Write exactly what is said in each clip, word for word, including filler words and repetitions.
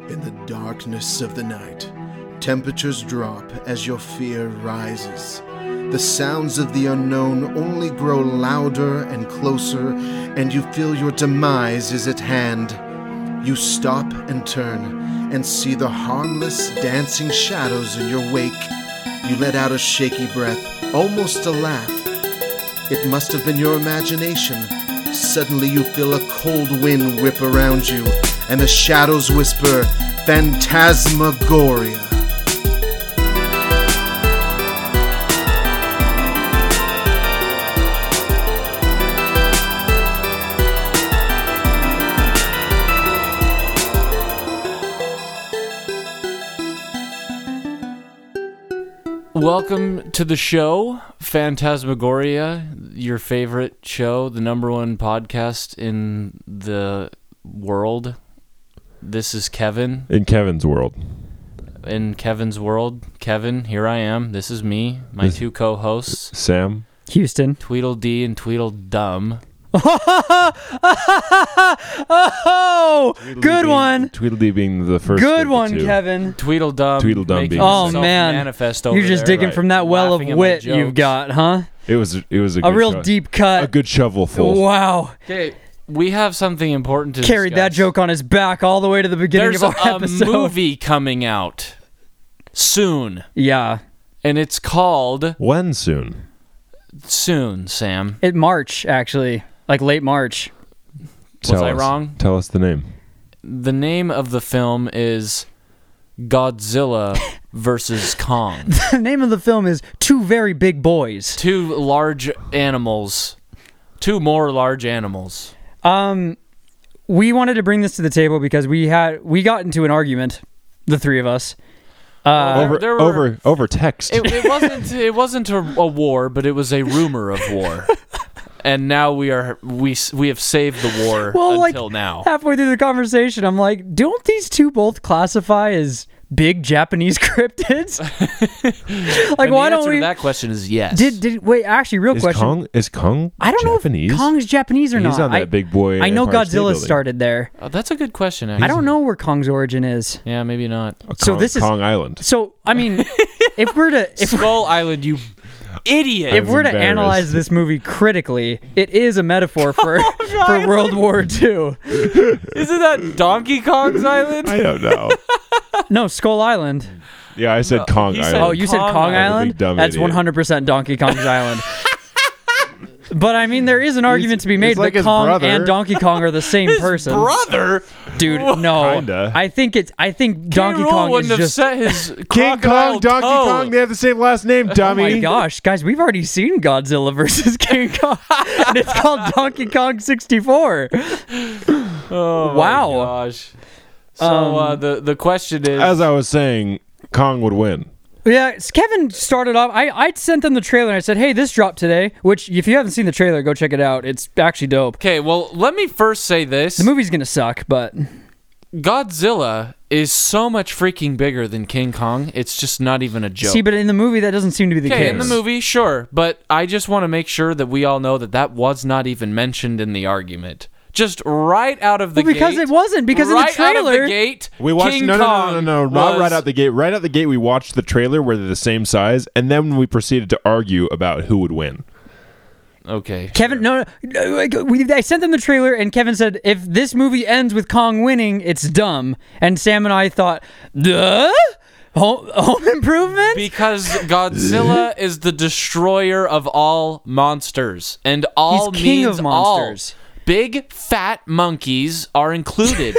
In the darkness of the night, temperatures drop as your fear rises. The sounds of the unknown only grow louder and closer, and you feel your demise is at hand. You stop and turn, and see the harmless, dancing shadows in your wake. You let out a shaky breath, almost a laugh. It must have been your imagination. Suddenly you feel a cold wind whip around you, and the shadows whisper, Phantasmagoria. Welcome to the show, Phantasmagoria, your favorite show, the number one podcast in the world. This is Kevin. In Kevin's world. In Kevin's world. Kevin, here I am. This is me, my this two co-hosts. Sam. Houston. Tweedledee and Tweedledum. Oh, Tweedledee good being, one. Tweedledee being the first. Good of the one, two. Kevin. Tweedledum. Tweedledum being Oh, himself man. manifest over You're just there, digging right. from that well of Laughing at my wit you've jokes. got, huh? It was. It was a, A good real sho- deep cut. A good shovelful. Wow. Okay, we have something important to Carried that discuss. joke on his back all the way to the beginning There's of our a episode. movie coming out soon, Yeah. and it's called When soon? Soon, Sam. It March, actually. Like late March. Was Tell I us. wrong? Tell us the name. The name of the film is Godzilla versus Kong. The name of the film is Two Very Big Boys. Two large animals. Two more large animals. Um, we wanted to bring this to the table because we had we got into an argument, the three of us. Uh, over there were- over over text. It, it wasn't it wasn't a, a war, but it was a rumor of war. And now we are we we have saved the war well, until like, now. halfway through the conversation, I'm like, don't these two both classify as big Japanese cryptids? Like, and why the don't answer we? to that question is yes. Did did wait? Actually, real is question. Kong is Kong I don't Japanese? know if Kong's Japanese or He's not. on that I, big boy. I know Empire State Godzilla Building. started there. Oh, that's a good question. Actually. I don't know where Kong's origin is. Yeah, maybe not. Uh, So Kong- this is- Kong Island. So I mean, if we're to if Skull Island, you idiot. if we're to embarrassed. analyze this movie critically, it is a metaphor for for World War Two. Isn't that Donkey Kong's island? I don't know. No, Skull Island. Yeah, I said Kong he Island. said- Oh, you said Kong Kong Island. I'm a Island? big dumb That's idiot. one hundred percent Donkey Kong's Island. But I mean, there is an argument to be made it's like that his Kong brother. and Donkey Kong are the same person. Brother, Dude, no. Kinda. I think it's. I think Donkey K. Rool Kong is wouldn't have just. set his King crocodile Kong, Donkey toe. Kong, they have the same last name, Oh dummy. my gosh, guys, we've already seen Godzilla versus King Kong, and it's called Donkey Kong sixty-four. Oh Wow. my gosh. So Um, uh, the the question is, As I was saying, Kong would win. Yeah, s- Kevin started off. I, I sent them the trailer and I said, hey, this dropped today, which if you haven't seen the trailer, go check it out. It's actually dope. okay, well, let me first say this: The movie's going to suck, but Godzilla is so much freaking bigger than King Kong. It's just not even a joke. see, but in the movie, that doesn't seem to be the Okay, case. in the movie, sure, but I just want to make sure that we all know that that was not even mentioned in the argument. Just right out of the Well, because gate. it wasn't, because in the right out of trailer- the gate, We watched King no, no, Kong no, no, no, not was- right out the gate. Right out the gate, we watched the trailer where they're the same size, and then we proceeded to argue about who would win. Okay, Kevin, no, no, like, we, I sent them the trailer, and Kevin said, if this movie ends with Kong winning, it's dumb. And Sam and I thought, duh? Home, home Improvement? because Godzilla is the destroyer of all monsters, and all He's king means of monsters. all. Big fat monkeys are included.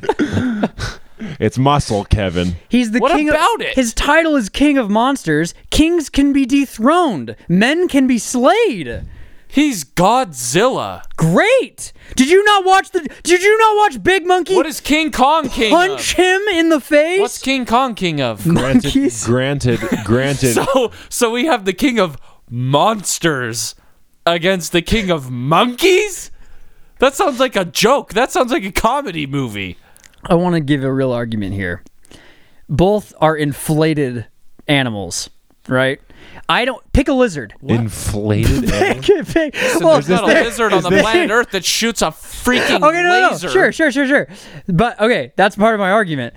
It's muscle, Kevin. He's the What king about of, it? His title is King of Monsters. Kings can be dethroned. Men can be slayed. He's Godzilla. Great! Did you not watch the? Did you not watch Big Monkey What is King Kong king punch of? him in the face? What's King Kong king of? Monkeys? Granted, granted. So, so we have the king of monsters against the king of monkeys? That sounds like a joke. That sounds like a comedy movie. I want to give a real argument here. Both are inflated animals, right? I don't pick a lizard. Inflated animal? Pick, pick. Well, There's not a there- lizard on the there- planet Earth that shoots a freaking Okay, no, no, no. laser. Sure, sure, sure, sure. But okay, that's part of my argument.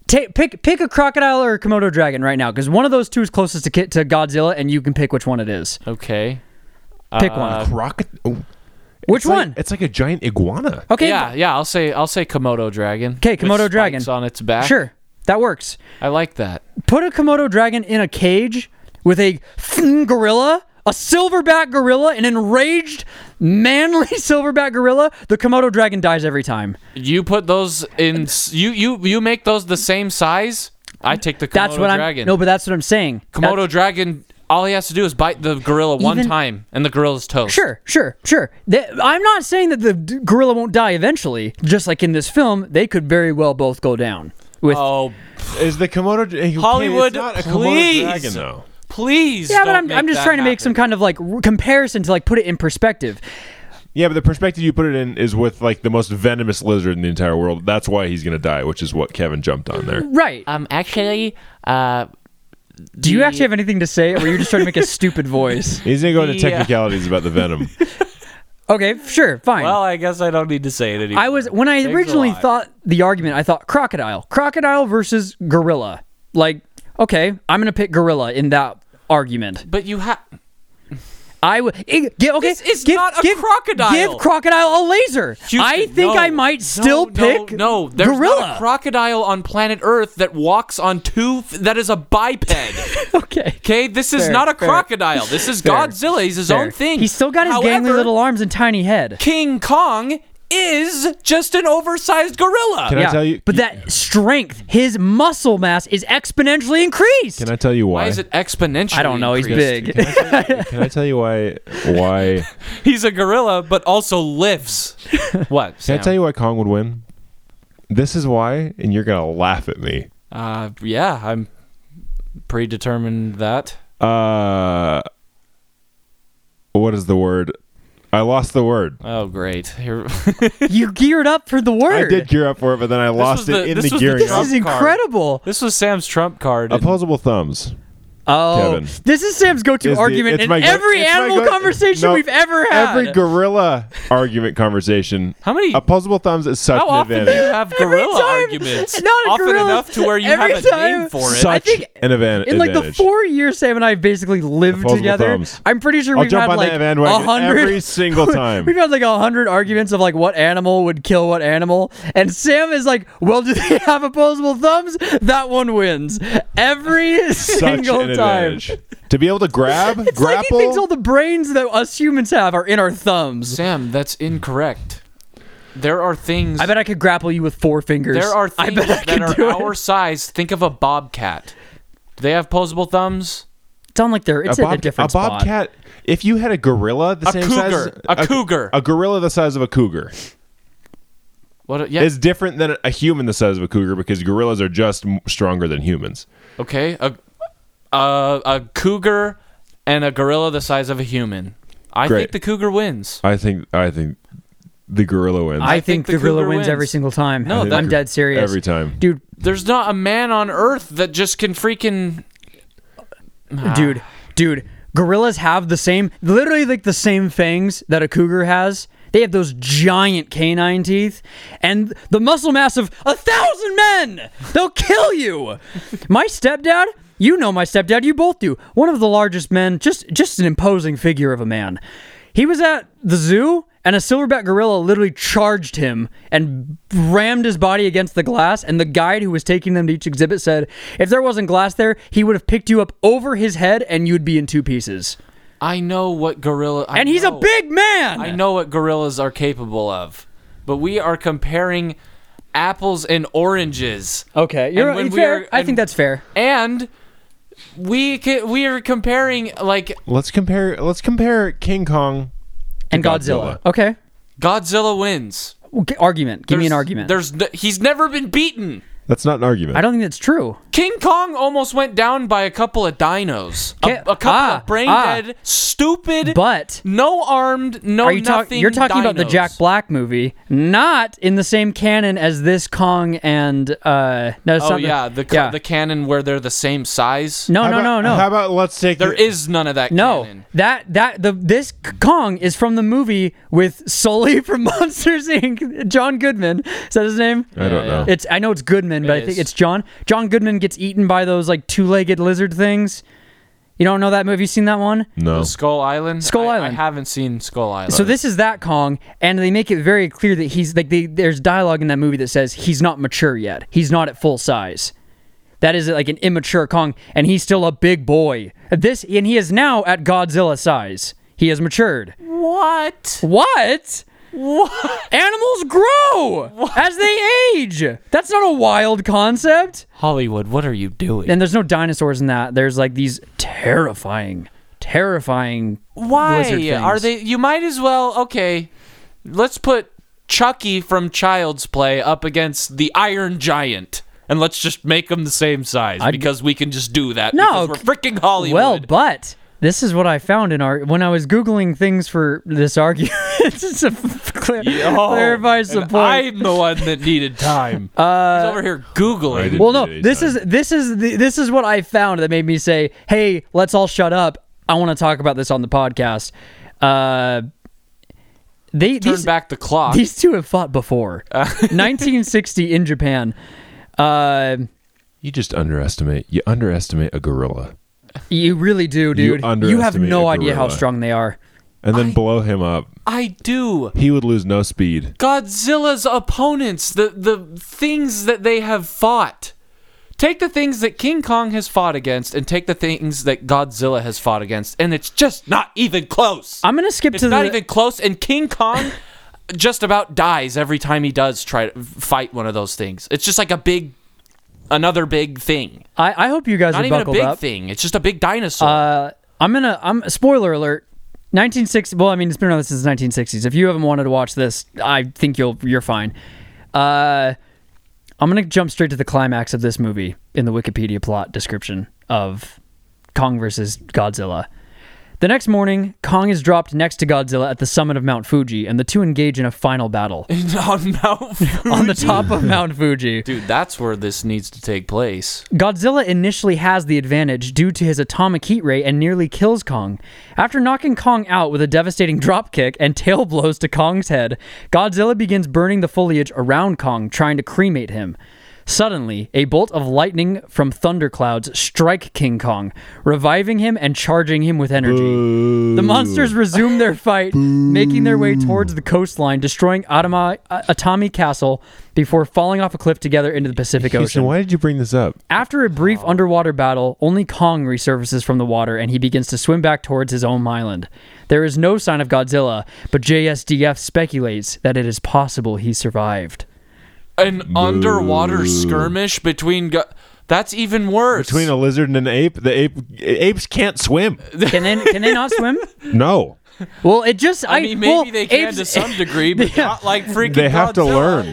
Ta- pick pick a crocodile or a Komodo dragon right now, because one of those two is closest to, ki- to Godzilla, and you can pick which one it is. Okay. Pick Uh, one. Rocket. Oh. Which It's like- one? it's like a giant iguana. Okay. Yeah, yeah. I'll say I'll say Komodo dragon. 'Kay, with Komodo spikes dragon. on its back. Sure, that works. I like that. Put a Komodo dragon in a cage with a f- gorilla, a silverback gorilla, an enraged, manly silverback gorilla. The Komodo dragon dies every time. You put those in. s- You you you make those the same size. I take the Komodo That's what dragon. I'm. No, but that's what I'm saying. Komodo That- dragon. All he has to do is bite the gorilla one Even- time, and the gorilla's toast. Sure, sure, sure. They, I'm not saying that the d- gorilla won't die eventually. Just like in this film, they could very well both go down. With Oh, Is the Komodo dra- you can't- Hollywood, It's not a please. Komodo dragon, though. please. yeah, but don't I'm, make I'm just that trying to make some happen. kind of like r- comparison to like put it in perspective. Yeah, but the perspective you put it in is with like the most venomous lizard in the entire world. That's why he's gonna die, which is what Kevin jumped on there. Right. Um, actually, uh, Do you the- actually have anything to say, or were you just trying to make a stupid voice? He's gonna go into The, uh, technicalities about the venom. Okay, sure, fine. Well, I guess I don't need to say it anymore. I was when I Thanks a originally lot. thought the argument, I thought crocodile, crocodile versus gorilla. Like, okay, I'm gonna pick gorilla in that argument. But you have. I would okay. This is give, not a give, crocodile. Give crocodile a laser. I think I might still no, pick No, no, there's gorilla. not a crocodile on planet Earth that walks on two. F- that is a biped. Okay. Okay, this is Fair, not a fair. crocodile. This is Fair, Godzilla. He's his fair. own thing. He's still got his However, gangly little arms and tiny head. King Kong is just an oversized gorilla. Can I tell you? But that strength, his muscle mass is exponentially increased. Can I tell you why? Why is it exponentially? I don't know. He's increased? big. Can I tell you, can I tell you why? Why? He's a gorilla, but also lives. What? Can Sam? I tell you why Kong would win? This is why, and you're gonna laugh at me. Uh, yeah, I'm predetermined that. Uh, what is the word? I lost the word. Oh, great. Here. You geared up for the word. I did gear up for it, but then I lost was it the- in this the was the gearing This up. is Trump card. incredible. This was Sam's trump card. and- Opposable thumbs. Oh, Kevin. this is Sam's go-to Is the- argument it's in my go- every it's my animal go- conversation no, we've ever had. Every gorilla argument conversation. How many? Opposable thumbs is such How an often do advantage. you have Every gorilla time. arguments? Not a often gorilla. enough to where you Every have a time. name for it. Such I think an advan- in like the advantage. four years Sam and I have basically lived Opposable together, thumbs. I'm pretty sure I'll we've jump had on like that a bandwagon hundred every single time. We've had like a hundred arguments of like what animal would kill what animal, and Sam is like, "Well, do they have opposable thumbs?" That one wins every Such single an time. advantage. To be able to grab, It's like he grapple. thinks all the brains that us humans have are in our thumbs. Sam, that's incorrect. There are things. I bet I could grapple you with four fingers. there are I things bet I that could are do our it. size. Think of a bobcat. Do they have opposable thumbs? It's on like they're it's a, at a bob- different a bobcat. If you had a gorilla the A same cougar. size, A cougar. a gorilla the size of a cougar What? Yeah. is different than a human the size of a cougar because gorillas are just m- stronger than humans. Okay. A, a a cougar and a gorilla the size of a human. I Great. think the cougar wins. I think. I think the gorilla wins I, I think, think the the gorilla cougar wins, wins. every single time. No, think that- I'm the- dead serious. every time. Dude, There's not a man on earth that just can freaking. dude, dude. Gorillas have the same, literally like the same fangs that a cougar has. They have those giant canine teeth and the muscle mass of a thousand men. They'll kill you. My stepdad, you know my stepdad, you both do. One of the largest men, just just an imposing figure of a man. He was at the zoo and a silverback gorilla literally charged him and rammed his body against the glass, and the guide who was taking them to each exhibit said if there wasn't glass there, he would have picked you up over his head and you'd be in two pieces. I know what gorilla. I And he's a know. big man. I know what gorillas are capable of, but we are comparing apples and oranges, Okay, you're And when we fair. are- I and- think that's fair. and we ca- we are comparing like Let's compare. Let's compare King Kong And Godzilla. Godzilla. Okay. Godzilla wins. Okay, argument. Give me an There's- argument. There's n- he's never been beaten. That's not an argument. I don't think that's true. King Kong almost went down by a couple of dinos. A, Ca- a couple ah, of brain ah. dead, stupid, But no armed, no are you nothing. talking? You're talking about the dinos. Jack Black movie, not in the same canon as this Kong and uh. No, it's Oh not the- yeah, the ca- yeah. the canon where they're the same size. no, How no, about, no, no. How about let's take There the- is none of that No, canon. that that the this Kong is from the movie with Sully from Monsters Incorporated. John Goodman. Is that his name? I don't Yeah, know. yeah. It's I know it's Goodman Goodman, but It I think is. it's John. John Goodman gets eaten by those like two-legged lizard things. You don't know that movie? Have you seen that one? No. Skull Island. Skull I, Island. I haven't seen Skull Island. So this is that Kong, and they make it very clear that he's like they, there's dialogue in that movie that says he's not mature yet. He's not at full size. That is like an immature Kong, and he's still a big boy. This and he is now at Godzilla size. He has matured. what? What? What? Animals grow as they age. That's not a wild concept. Hollywood, what are you doing? And there's no dinosaurs in that. There's like these terrifying, terrifying Why lizard things. are they? You might as well. Okay, let's put Chucky from Child's Play up against the Iron Giant, and let's just make them the same size I'd- because we can just do that. No, because we're freaking Hollywood. Well, but this is what I found in our when I was googling things for this argument. Just to clear, Oh, clarify some and points. I'm the one that needed time. Uh, He's over here googling. I didn't well, no, need any this time. is this is the, this is what I found that made me say, "Hey, let's all shut up. I want to talk about this on the podcast." Uh, they Turn these, back the clock. these two have fought before. nineteen sixty in Japan. Uh, You just underestimate. You underestimate a gorilla, you really do, dude. You, have underestimate no a idea how gorilla. strong they are. and then I- blow him up. I do. He would lose no speed. Godzilla's opponents, the the things that they have fought. Take the things that King Kong has fought against and take the things that Godzilla has fought against, and it's just not even close. I'm gonna skip It's to not the. even close, and King Kong just about dies every time he does try to fight one of those things. It's just like a big, another big thing. I, I hope you guys Not are even a buckled big up. thing. It's just a big dinosaur. Uh, I'm gonna. I'm spoiler alert. nineteen sixty. Well, I mean, it's been around since the nineteen sixties. If you haven't wanted to watch this, I think you'll. You're fine. Uh, I'm gonna jump straight to the climax of this movie in the Wikipedia plot description of Kong versus Godzilla. The next morning, Kong is dropped next to Godzilla at the summit of Mount Fuji, and the two engage in a final battle on Mount Fuji. on the top of Mount Fuji. Dude, that's where this needs to take place. Godzilla initially has the advantage due to his atomic heat ray and nearly kills Kong. After knocking Kong out with a devastating dropkick and tail blows to Kong's head, Godzilla begins burning the foliage around Kong, trying to cremate him. Suddenly, a bolt of lightning from thunderclouds strike King Kong, reviving him and charging him with energy. The monsters resume their fight, making their way towards the coastline, destroying Atama, uh, Atami Castle before falling off a cliff together into the Pacific Houston, Ocean. why did you bring this up? After a brief underwater battle, only Kong resurfaces from the water and he begins to swim back towards his home island. There is no sign of Godzilla, but J S D F speculates that it is possible he survived. An underwater skirmish between go- that's even worse. Between a lizard and an ape, the ape apes can't swim. Can they can they not swim? No, Well, it just I, I, mean, maybe well, they can apes- to some degree, but Yeah. not like freaking. they have to Godzilla. learn.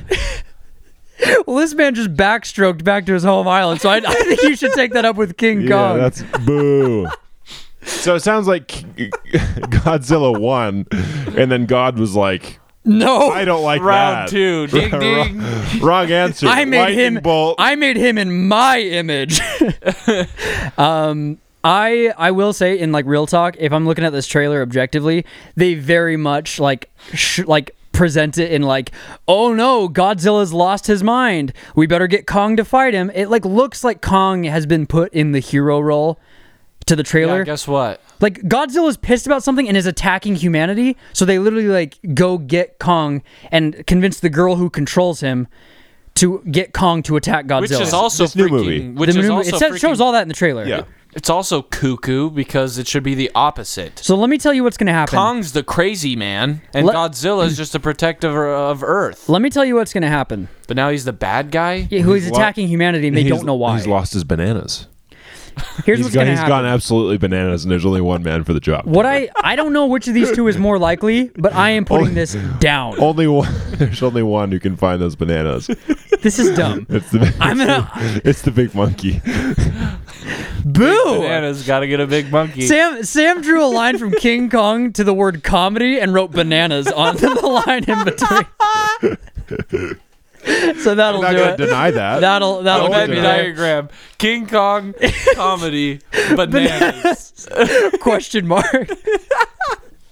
Well, this man just backstroked back to his home island, so I, I think you should take that up with King Yeah, Kong. that's boo. So it sounds like Godzilla won, and then God was like, no, "I don't like Round that." two, ding ding. Wrong, wrong answer. I made Lightning him. bolt. I made him in my image. um, I I will say in like real talk, if I'm looking at this trailer objectively, they very much like sh- like present it in like, oh no, Godzilla's lost his mind. We better get Kong to fight him. It like looks like Kong has been put in the hero role to the trailer. Yeah, guess what? Like Godzilla's pissed about something and is attacking humanity, so they literally like go get Kong and convince the girl who controls him to get Kong to attack Godzilla. Which is also This new freaking. movie. Which The is movie- also it says, freaking, shows all that in the trailer. Yeah. It's also cuckoo because it should be the opposite. So let me tell you what's going to happen. Kong's the crazy man, and Let- Godzilla's just a protector of Earth. Let me tell you what's going to happen. But now he's the bad guy. Yeah, who is He's lo- attacking humanity and they He's- don't know why. He's lost his bananas. Here's He's what's gone, going to he's happen. gone absolutely bananas, and there's only one man for the job. What I I don't know which of these two is more likely, but I am putting this down. Only one. There's only one who can find those bananas. This is dumb. It's the. I'm it's, gonna- the it's the big monkey. Boo! Bananas gotta get a big monkey. Sam Sam drew a line from King Kong to the word comedy and wrote bananas on the line in between. So that'll I'm not do gonna it. deny that. That'll that'll I Venn won't get me deny there. diagram: King Kong, comedy, bananas. Question mark.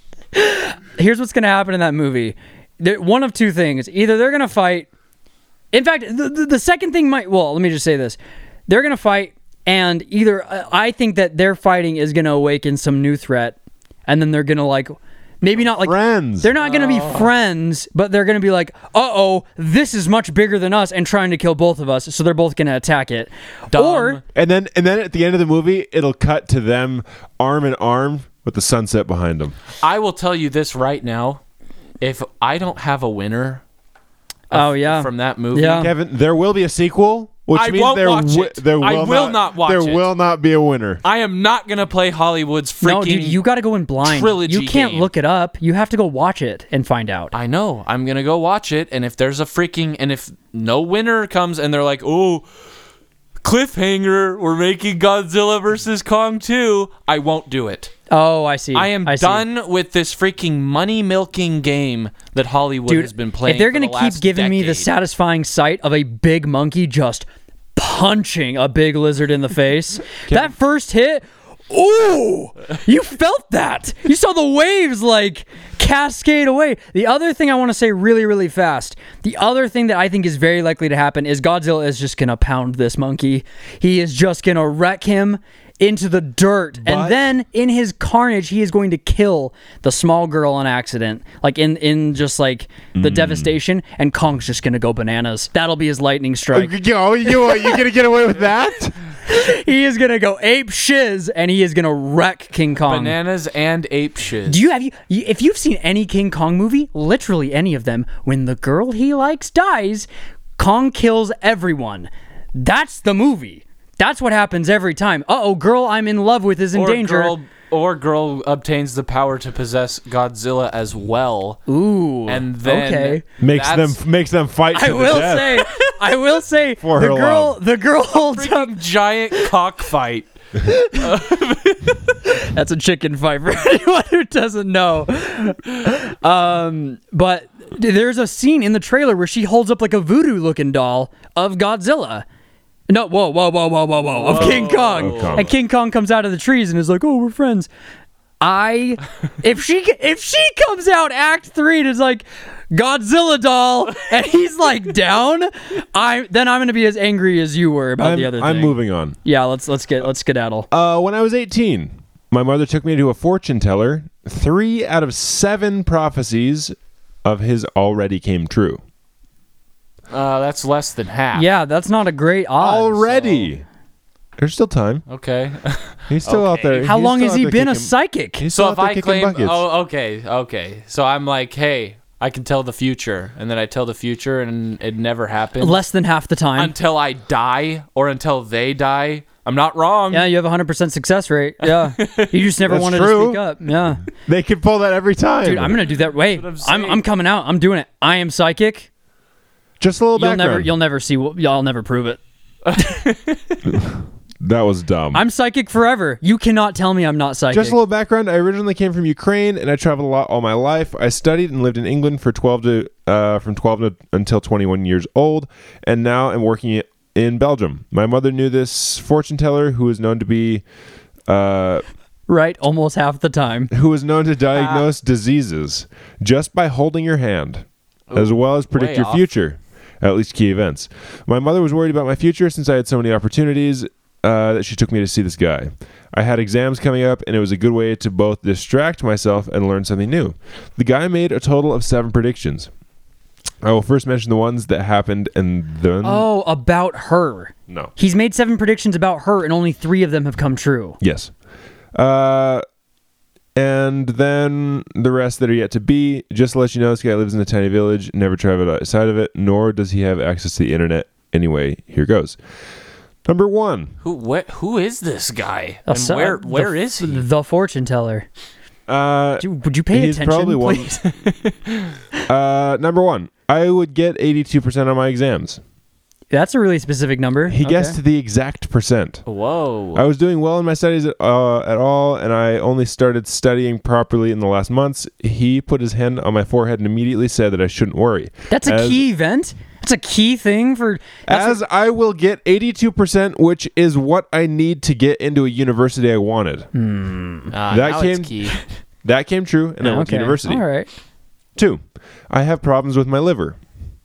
Here's what's gonna happen in that movie. There- One of two things: either they're gonna fight In fact, the, the, the second thing might, well, let me just say this. They're going to fight, and either, uh, I think that their fighting is going to awaken some new threat, and then they're going to, like, maybe not like Friends. They're not going to be friends, but they're going to be like, "Uh-oh, this is much bigger than us and trying to kill both of us." So they're both going to attack it. Dumb. Or And then and then at the end of the movie, it'll cut to them arm in arm with the sunset behind them. I will tell you this right now. If I don't have a winner oh f- yeah. from that movie, Yeah. Kevin, there will be a sequel, which I means won't there, watch wi- it. there will I will not watch there it. will not be a winner. I am not going to play Hollywood's freaking No, dude, you got to go in blind. trilogy You can't game. look it up. You have to go watch it and find out. I know. I'm going to go watch it, and if there's a freaking and if no winner comes and they're like, "Oh, cliffhanger, we're making Godzilla versus Kong two," I won't do it. Oh, I see. I am I see. done with this freaking money milking game that Hollywood Dude, has been playing. if they're for gonna the keep last giving me the decade. satisfying sight of a big monkey just punching a big lizard in the face, that first hit, ooh, you felt that. You saw the waves like cascade away. The other thing I want to say really, really fast, the other thing that I think is very likely to happen is Godzilla is just gonna pound this monkey. He is just gonna wreck him into the dirt, But- and then in his carnage he is going to kill the small girl on accident, like in in just like the devastation, and Kong's just gonna go bananas. That'll be his lightning strike. Yo, you you gonna get away with that? He is gonna go ape shiz, and he is gonna wreck King Kong. bananas and ape shiz. Do you have you you- if you've seen any King Kong movie, literally any of them, when the girl he likes dies, Kong kills everyone. That's the movie. That's what happens every time. Uh-oh, girl I'm in love with is in or danger. Girl, or girl obtains the power to possess Godzilla as well. Ooh. And then okay. Makes them that's makes them fight. To I the will death. say, I will say, For the her girl, love. the girl holds up. freaking giant cockfight. That's a chicken fight for anyone who doesn't know. Um, but there's a scene in the trailer where she holds up like a voodoo-looking doll of Godzilla. No, whoa, whoa, whoa, whoa, whoa, whoa, of King Kong. Of Kong. And King Kong comes out of the trees and is like, "Oh, we're friends." I, if she if she comes out Act Three and is like Godzilla doll, and he's like down, I then I'm gonna be as angry as you were about I'm, the other thing. I'm moving on. Yeah, let's let's get let's skedaddle. Uh, when I was eighteen, my mother took me to a fortune teller. Three out of seven prophecies of his already came true. Uh, that's less than half. Yeah, that's not a great odds. Already. There's still time. Okay. He's still out there. How He's long still has out he there been a kicking- psychic? He's still so out if there I kicking claim, buckets. oh, okay, okay. So I'm like, hey, I can tell the future, and then I tell the future, and it never happened Less than half the time. until I die or until they die. I'm not wrong. Yeah, you have a hundred percent success rate. Yeah, you just never That's wanted true. to speak up. Yeah, They can pull that every time. dude, I'm gonna do that. Wait, what I'm I'm, saying. I'm coming out. I'm doing it. I am psychic. Just a little You'll background. never, you'll never see. what- Y'all never prove it. that was dumb. I'm psychic forever. You cannot tell me I'm not psychic. Just a little background. I originally came from Ukraine, and I traveled a lot all my life. I studied and lived in England for twelve to uh, from twelve to, until twenty-one years old, and now I'm working in Belgium. My mother knew this fortune teller, who is known to be, uh, right, almost half the time. who is known to diagnose diseases just by holding your hand, as well as predict way your off. future, at least key events. My mother was worried about my future since I had so many opportunities. Uh, that she took me to see this guy. I had exams coming up, and it was a good way to both distract myself and learn something new. The guy made a total of seven predictions. I will first mention the ones that happened, and then Oh, about her. no, He's made seven predictions about her, and only three of them have come true. yes, uh, and then the rest that are yet to be. Just to let you know, this guy lives in a tiny village, never traveled outside of it, nor does he have access to the internet. Anyway, here goes. Number one. Who? What? Who is this guy? A And su- where? the Where f- is he? The fortune teller. Uh, Dude, would you pay he's attention, probably one. please? uh, number one. I would get eighty-two percent on my exams. That's a really specific number. He Okay. guessed the exact percent. Whoa. I was doing well in my studies at, uh, at all, and I only started studying properly in the last months. He put his hand on my forehead and immediately said that I shouldn't worry. That's a As- key event. That's a key thing for. That's As I will get eighty-two percent, which is what I need to get into a university I wanted. Ah, that now came- it's key. That came true, and I went to okay. university. All right. Two, I have problems with my liver.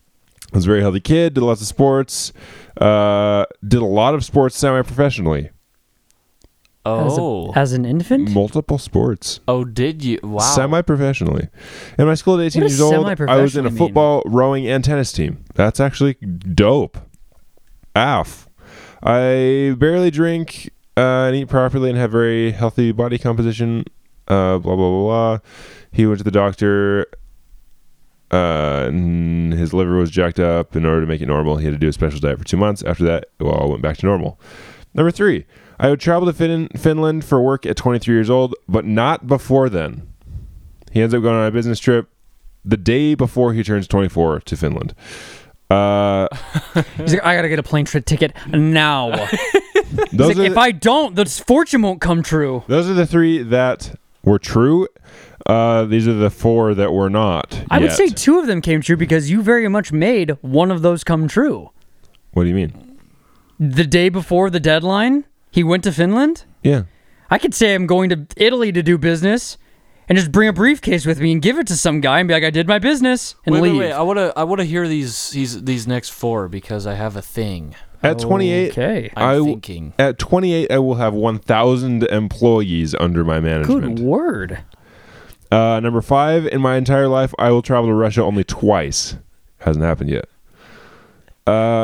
I was a very healthy kid, did lots of sports, uh, did a lot of sports semi-professionally. As, Oh. a, as an infant? Multiple sports. Oh, did you? Wow. Semi-professionally. In my school at eighteen What does years old, I was in a semi-professionally mean? football, rowing, and tennis team. That's actually dope. Af. I barely drink uh, and eat properly and have very healthy body composition. Uh, blah, blah, blah, blah. He went to the doctor. Uh, and his liver was jacked up. In order to make it normal, he had to do a special diet for two months. After that, it all went back to normal. Number three, I would travel to fin- Finland for work at twenty-three years old, but not before then. He ends up going on a business trip the day before he turns twenty-four to Finland. Uh, He's like, I gotta get a plane trip ticket now. He's those, like, are if the, I don't, this fortune won't come true. those are the three that were true. Uh, these are the four that were not. I would yet. say two of them came true because you very much made one of those come true. What do you mean? The day before the deadline, he went to Finland. Yeah. I could say I'm going to Italy to do business and just bring a briefcase with me and give it to some guy and be like, I did my business and Wait, leave. wait, wait. I wanna, I wanna hear these, these, these next four because I have a thing. At twenty-eight, Okay. I'm I w- thinking. at twenty-eight, I will have one thousand employees under my management. Good word. Uh, number five, in my entire life, I will travel to Russia only twice. Hasn't happened yet. Uh,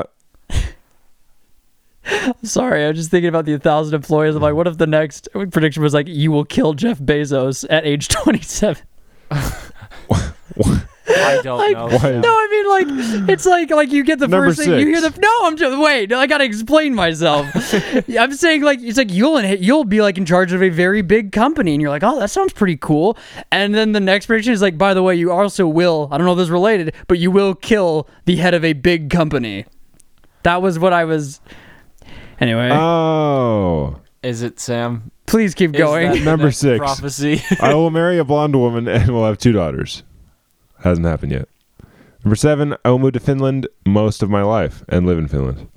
Sorry, I was just thinking about the one thousand employees. I'm like, what if the next prediction was like, you will kill Jeff Bezos at age twenty-seven? I don't Like, know. Why- no, I mean, like, it's like, like you get the Number first thing, you hear six. the, no, I'm just, wait, I gotta explain myself. I'm saying, like, it's like, you'll, inhe- you'll be, like, in charge of a very big company, and you're like, oh, that sounds pretty cool. And then the next prediction is like, by the way, you also will, I don't know if this is related, but you will kill the head of a big company. That was what I was, anyway, oh. Is it Sam? please keep Is going. that the Number next six. Prophecy. I will marry a blonde woman and will have two daughters. Hasn't happened yet. Number seven, I will move to Finland most of my life and live in Finland.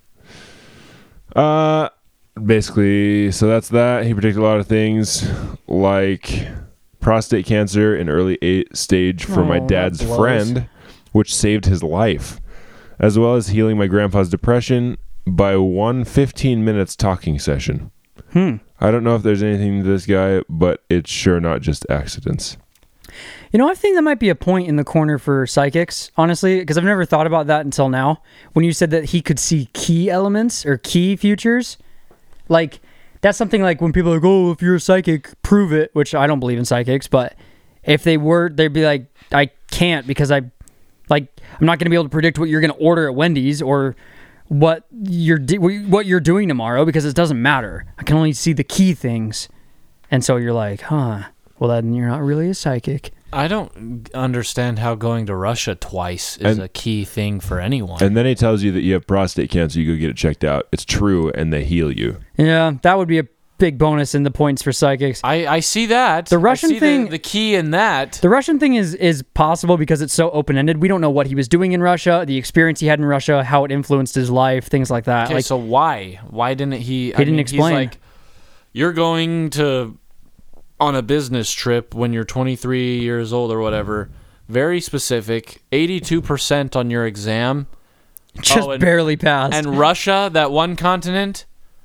Uh, basically, so that's that. He predicted a lot of things like prostate cancer in early eight stage for my Oh, that dad's blows. friend, which saved his life, as well as healing my grandpa's depression by one fifteen minutes talking session. Hmm. I don't know if there's anything to this guy, but it's sure not just accidents. You know, I think that might be a point in the corner for psychics, honestly, because I've never thought about that until now. When you said that he could see key elements or key futures, like, that's something like when people are like, oh, if you're a psychic, prove it, which I don't believe in psychics, but if they were, they'd be like, I can't because I, like, I'm not going to be able to predict what you're going to order at Wendy's or what you're di- what you're doing tomorrow because it doesn't matter. I can only see the key things. And so you're like, huh, well, then you're not really a psychic. I don't understand how going to Russia twice is And- a key thing for anyone. And then he tells you that you have prostate cancer. You go get it checked out. It's true, and they heal you. Yeah, that would be a big bonus in the points for psychics. I, I see that. The I Russian see thing- the, the key in that. The Russian thing is is possible because it's so open-ended. We don't know what he was doing in Russia, the experience he had in Russia, how it influenced his life, things like that. Okay, like, so why? Why didn't he? He didn't explain. He's like, you're going to on a business trip when you're twenty-three years old or whatever. Very specific. eighty-two percent on your exam. just oh, and- barely passed. And Russia, that one continent,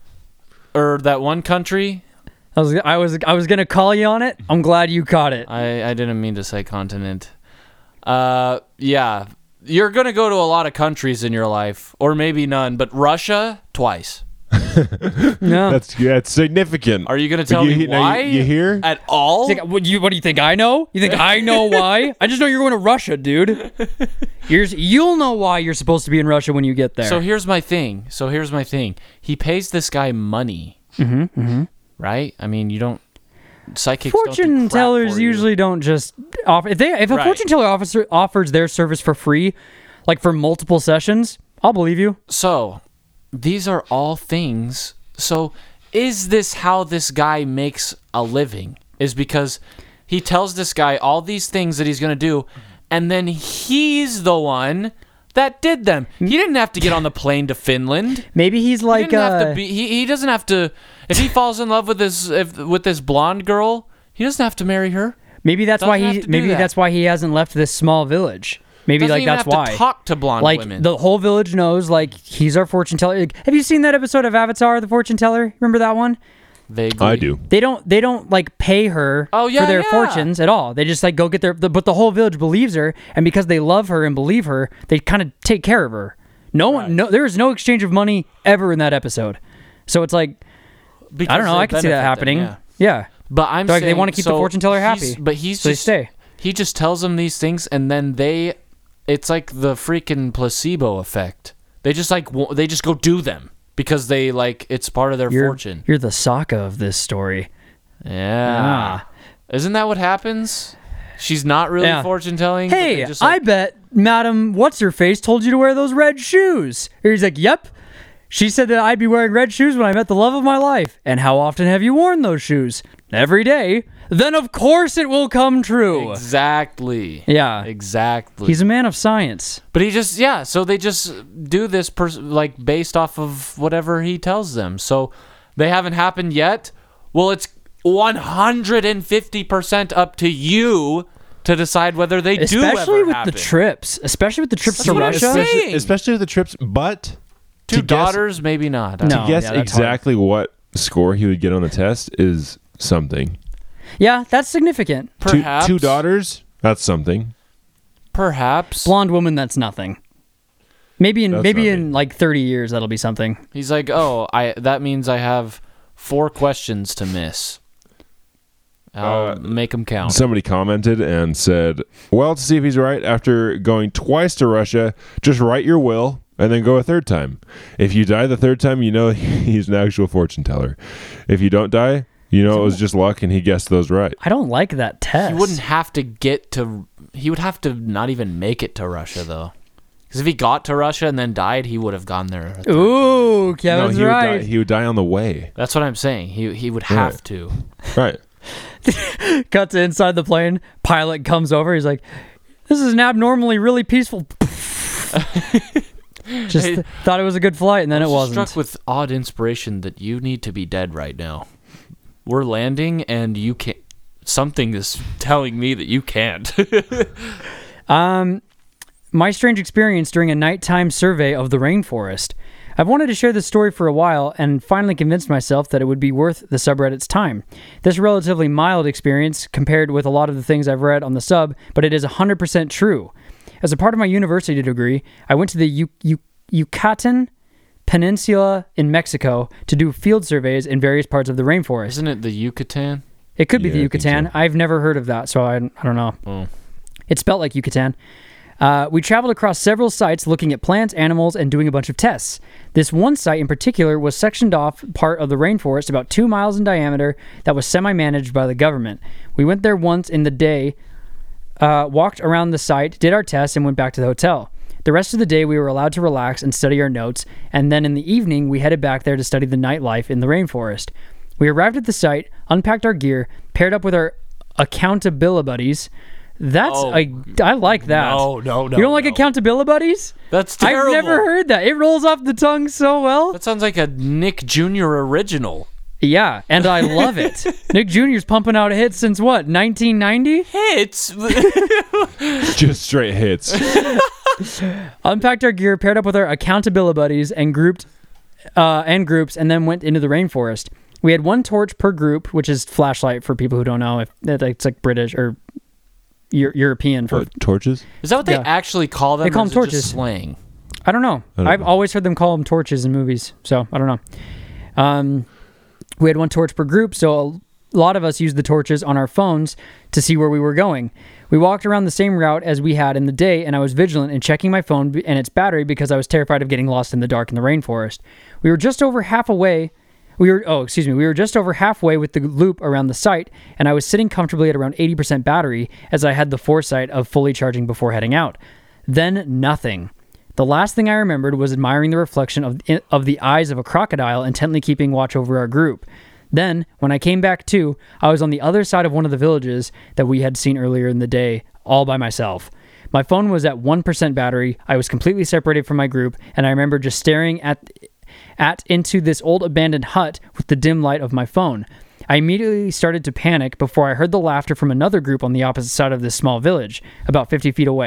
or that one country. I was I was I was gonna call you on it. I'm glad you caught it. I, I didn't mean to say continent. Uh, yeah. You're going to go to a lot of countries in your life, or maybe none, but Russia, twice. No. That's that's significant. Are you going to tell you, me now why? You, you hear? At all? It's like, what, you, what do you think I know? You think I know why? I just know you're going to Russia, dude. You're, you'll know why you're supposed to be in Russia when you get there. So here's my thing. So here's my thing. He pays this guy money. Mhm, mhm. Right? I mean, you don't. Psychics don't do fortune crap tellers for you. usually don't just offer. If they if a Right. fortune teller officer offers their service for free, like for multiple sessions, I'll believe you. So, these are all things. So, is this how this guy makes a living? Is because he tells this guy all these things that he's going to do, and then he's the one that did them. He didn't have to get on the plane to Finland. Maybe he's He like didn't have uh, to be. He, he doesn't have to. If he falls in love with this if, with this blonde girl, he doesn't have to marry her. maybe that's why doesn't he have to do maybe that. that's why he hasn't left this small village. Maybe Doesn't like even that's have why. to talk to blonde like women. the whole village knows like he's our fortune teller. Like, have you seen that episode of Avatar, the fortune teller? Remember that one? Vaguely. I do. They don't they don't like pay her Oh, yeah, for their yeah. fortunes at all. They just like go get their the, but the whole village believes her, and because they love her and believe her, they kind of take care of her. No one no there is no exchange of money ever in that episode. So it's like Because I don't know, they I can see that benefit happening. them, yeah. yeah. But I'm So, like, saying they wanna keep the so fortune teller he's- happy. But he's So they just stay. he just tells them these things, and then they, it's like the freaking placebo effect. They just like w- they just go do them because they like it's part of their You're fortune. you're the Sokka of this story. Yeah. Ah. Isn't that what happens? She's not really Yeah. fortune telling. but Hey, they just, I like, bet Madam What's Her Face told you to wear those red shoes. And he's like, "Yep. She said that I'd be wearing red shoes when I met the love of my life. And how often have you worn those shoes? Every day. Then of course it will come true." exactly. Yeah. Exactly. He's a man of science. But he just, yeah, so they just do this, pers- like, based off of whatever he tells them. So they haven't happened yet. Well, it's one hundred fifty percent up to you to decide whether they do Especially ever with happen. the trips. Especially with the trips That's to what I'm Russia. saying. Especially, especially with the trips, but Two to guess- daughters, maybe not. I No. don't know. guess yeah, that's hard. exactly what score he would get on the test is something. Yeah, that's significant. Two, Perhaps. two daughters, that's something. Perhaps. Blonde woman, that's nothing. Maybe in That's maybe nothing. in like thirty years that'll be something. He's like, oh, I. that means I have four questions to miss. I'll Uh, make them count. Somebody commented and said, well, to see if he's right, after going twice to Russia, just write your will and then go a third time. If you die the third time, you know he's an actual fortune teller. If you don't die, you know it was just luck and he guessed those right. I don't like that test. He wouldn't have to get to. He would have to not even make it to Russia, though. Because if he got to Russia and then died, he would have gone there. Ooh, No, Kevin's he would, right. die, he would die on the way. That's what I'm saying. He he would have Right. to. Right. Cut to inside the plane. Pilot comes over. He's like, "This is an abnormally really peaceful." Just Hey, th- thought it was a good flight, and then I it was wasn't. struck with odd inspiration that you need to be dead right now. We're landing, and you can't. Something is telling me that you can't. Um, my strange experience during a nighttime survey of the rainforest. I've wanted to share this story for a while and finally convinced myself that it would be worth the subreddit's time. This relatively mild experience compared with a lot of the things I've read on the sub, but it is one hundred percent true. As a part of my university degree, I went to the U- U- Yucatan Peninsula in Mexico to do field surveys in various parts of the rainforest. Isn't it the Yucatan? It could be Yeah, the I think Yucatan. so. I've never heard of that, so I, I don't know. Oh. It's spelled like Yucatan. Uh, we traveled across several sites looking at plants, animals, and doing a bunch of tests. This one site in particular was sectioned off part of the rainforest about two miles in diameter that was semi-managed by the government. We went there once in the day, uh, walked around the site, did our tests, and went back to the hotel. The rest of the day we were allowed to relax and study our notes, and then in the evening we headed back there to study the nightlife in the rainforest. We arrived at the site, unpacked our gear, paired up with our accountability buddies. That's Oh, a, I like that. no, no, no, You don't like no. accountability buddies? That's terrible. I've never heard that. It rolls off the tongue so well. That sounds like a Nick Junior original. Yeah, and I love it. Nick Junior's pumping out hits since what, nineteen ninety? Hits. Just straight hits. Unpacked our gear, paired up with our accountability buddies, and grouped uh, and groups, and then went into the rainforest. We had one torch per group, which is flashlight for people who don't know. If it's like British or Eu- European for, What, torches? Is that what they Yeah. actually call them? They call or is them it just torches. slang. I don't know. I don't I've know. always heard them call them torches in movies, so I don't know. Um, we had one torch per group, so a lot of us used the torches on our phones to see where we were going. We walked around the same route as we had in the day, and I was vigilant in checking my phone b- and its battery because I was terrified of getting lost in the dark in the rainforest. We were just over half away. We were, oh, excuse me, we were just over halfway with the loop around the site, and I was sitting comfortably at around eighty percent battery as I had the foresight of fully charging before heading out. Then nothing. The last thing I remembered was admiring the reflection of, of the eyes of a crocodile intently keeping watch over our group. Then, when I came back to, I was on the other side of one of the villages that we had seen earlier in the day, all by myself. My phone was at one percent battery, I was completely separated from my group, and I remember just staring at at into this old abandoned hut with the dim light of my phone. I immediately started to panic before I heard the laughter from another group on the opposite side of this small village, about fifty feet away.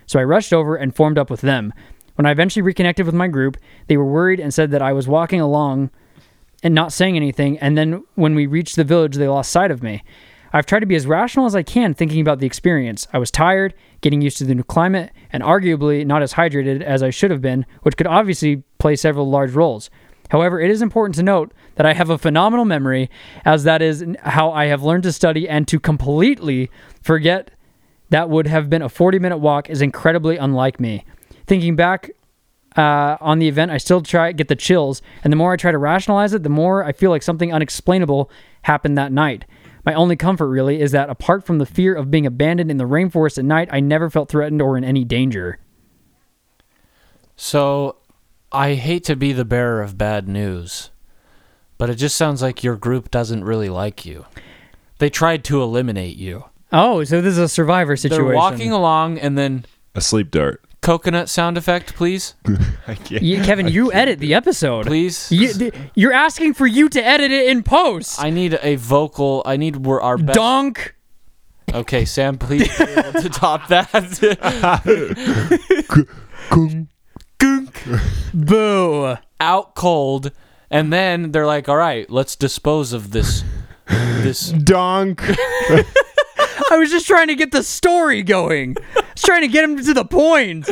so I rushed over and formed up with them. When I eventually reconnected with my group, they were worried and said that I was walking along and not saying anything, and then when we reached the village, they lost sight of me. I've tried to be as rational as I can thinking about the experience. I was tired, getting used to the new climate, and arguably not as hydrated as I should have been, which could obviously play several large roles. However, it is important to note that I have a phenomenal memory, as that is how I have learned to study, and to completely forget that would have been a forty-minute walk is incredibly unlike me. Thinking back uh, on the event, I still try get the chills, and the more I try to rationalize it, the more I feel like something unexplainable happened that night. My only comfort, really, is that apart from the fear of being abandoned in the rainforest at night, I never felt threatened or in any danger. So, I hate to be the bearer of bad news, but it just sounds like your group doesn't really like you. They tried to eliminate you. Oh, so this is a survivor situation. They're walking along, and then... A sleep dart. Coconut sound effect, please. I can't. You, Kevin, you edit the episode. Please. You, you're asking for you to edit it in post. I need a vocal. I need we're our best. Donk. Okay, Sam, please be able to top that. Boo. Out cold, and then they're like, "All right, let's dispose of this." This Donk. I was just trying to get the story going. I was trying to get him to the point.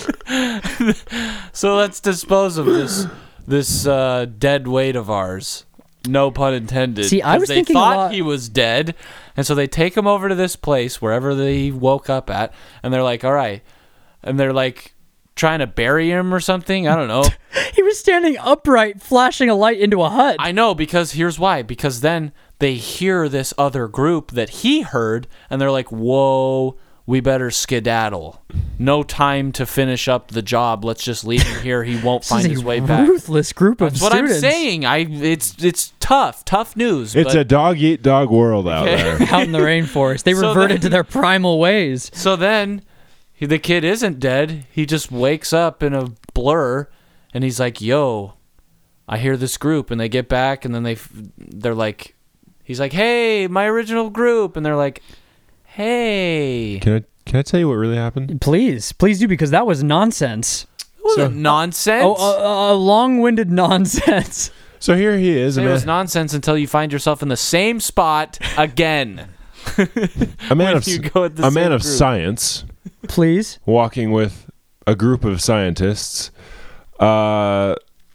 So let's dispose of this this uh, dead weight of ours. No pun intended. See, I was they thinking a thought lot- he was dead, and so they take him over to this place wherever they woke up at, and they're like, "All right," and they're like trying to bury him or something. I don't know. He was standing upright, flashing a light into a hut. I know, because here's why. Because then they hear this other group that he heard, and they're like, "Whoa, we better skedaddle. No time to finish up the job. Let's just leave him here. He won't This find is his a way back." ruthless group of That's what students. I'm saying. I it's it's tough, tough news. It's but, a dog eat dog world out Okay. there. Out in the rainforest. They So reverted then- to their primal ways. So then, he, the kid isn't dead. He just wakes up in a blur, and he's like, "Yo, I hear this group," and they get back, and then they f- they're like, he's like, "Hey, my original group," and they're like, "Hey." Can I can I tell you what really happened? Please, please do, because that was nonsense. It wasn't nonsense. Oh, a, a long-winded nonsense. So here he is, a It man, was nonsense until you find yourself in the same spot again. a man when of you go with the a man same of group. science, Please. walking with a group of scientists, uh,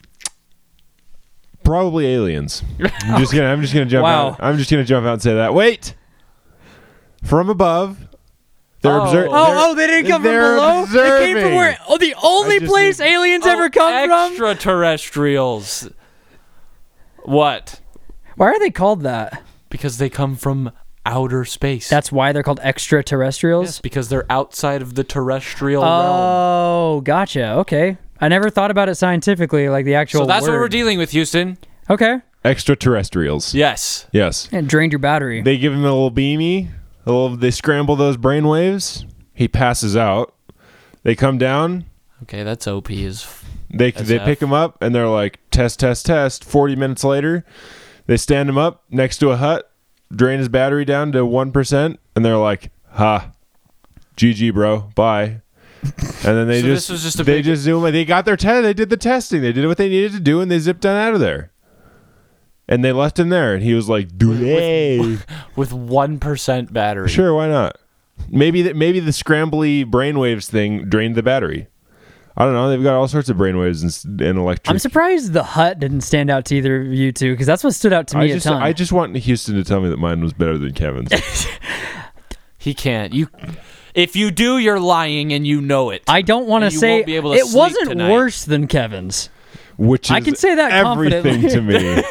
probably aliens. I'm just gonna I'm just gonna jump Wow. out. I'm just gonna jump out and say that. Wait, from above, they're Oh. observing. Oh, oh, they didn't come from they're below? They came from observing. where? Oh, the only I just place need- aliens Oh, ever come from? extraterrestrials. What? Why are they called that? Because they come from outer space. That's why they're called extraterrestrials? Yes, because they're outside of the terrestrial realm. Oh, gotcha. Okay. I never thought about it scientifically, like the actual So that's what word. we're dealing with, Houston. Okay. Extraterrestrials. Yes. Yes. And drained your battery. They give him a little beamy. A little, they scramble those brain waves. He passes out. They come down. Okay, that's O P is. They As they F. pick him up and they're like, test, test, test. Forty minutes later, they stand him up next to a hut, drain his battery down to one percent, and they're like, "Ha, G G, bro, bye." And then they So just this was just a they big- just zoom. They got their test. They did the testing. They did what they needed to do, and they zipped on out of there. And they left him there, and he was like, "Dude, With one percent battery. sure, why not?" Maybe that maybe the scrambly brainwaves thing drained the battery. I don't know. They've got all sorts of brainwaves and, s- and electric. I'm surprised the hut didn't stand out to either of you two, because that's what stood out to me I a just ton. I just want Houston to tell me that mine was better than Kevin's. He can't. You, if you do, you're lying, and you know it. I don't want to And you say won't be able to it sleep wasn't tonight. worse than Kevin's. Which is I can say that everything to me.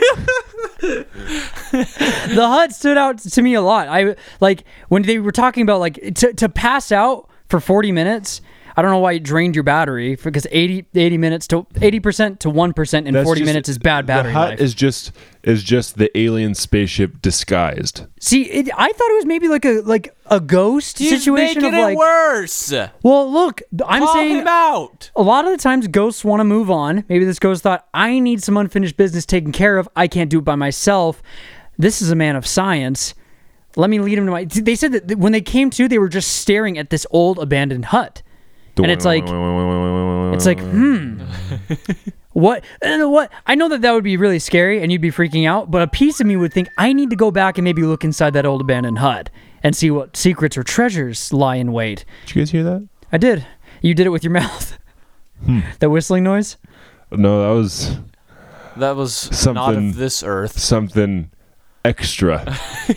The hut stood out to me a lot. I like when they were talking about like to to pass out for forty minutes. I don't know why it drained your battery because eighty, eighty minutes to eighty percent to one percent in That's forty just- minutes is bad battery The hut life. is just is just the alien spaceship disguised. See, it, I thought it was maybe like a like a ghost He's situation making of like it worse. well, look, I'm Call saying him out. a lot of the times ghosts want to move on. Maybe this ghost thought, I need some unfinished business taken care of. I can't do it by myself. This is a man of science. Let me lead him to my... They said that when they came to, they were just staring at this old abandoned hut. The And it's like- It's like, hmm. What? And what? I know that that would be really scary and you'd be freaking out, but a piece of me would think I need to go back and maybe look inside that old abandoned hut and see what secrets or treasures lie in wait. Did you guys hear that? I did. You did it with your mouth. Hmm. That whistling noise? No, that was That was not Something- of this earth. something extra.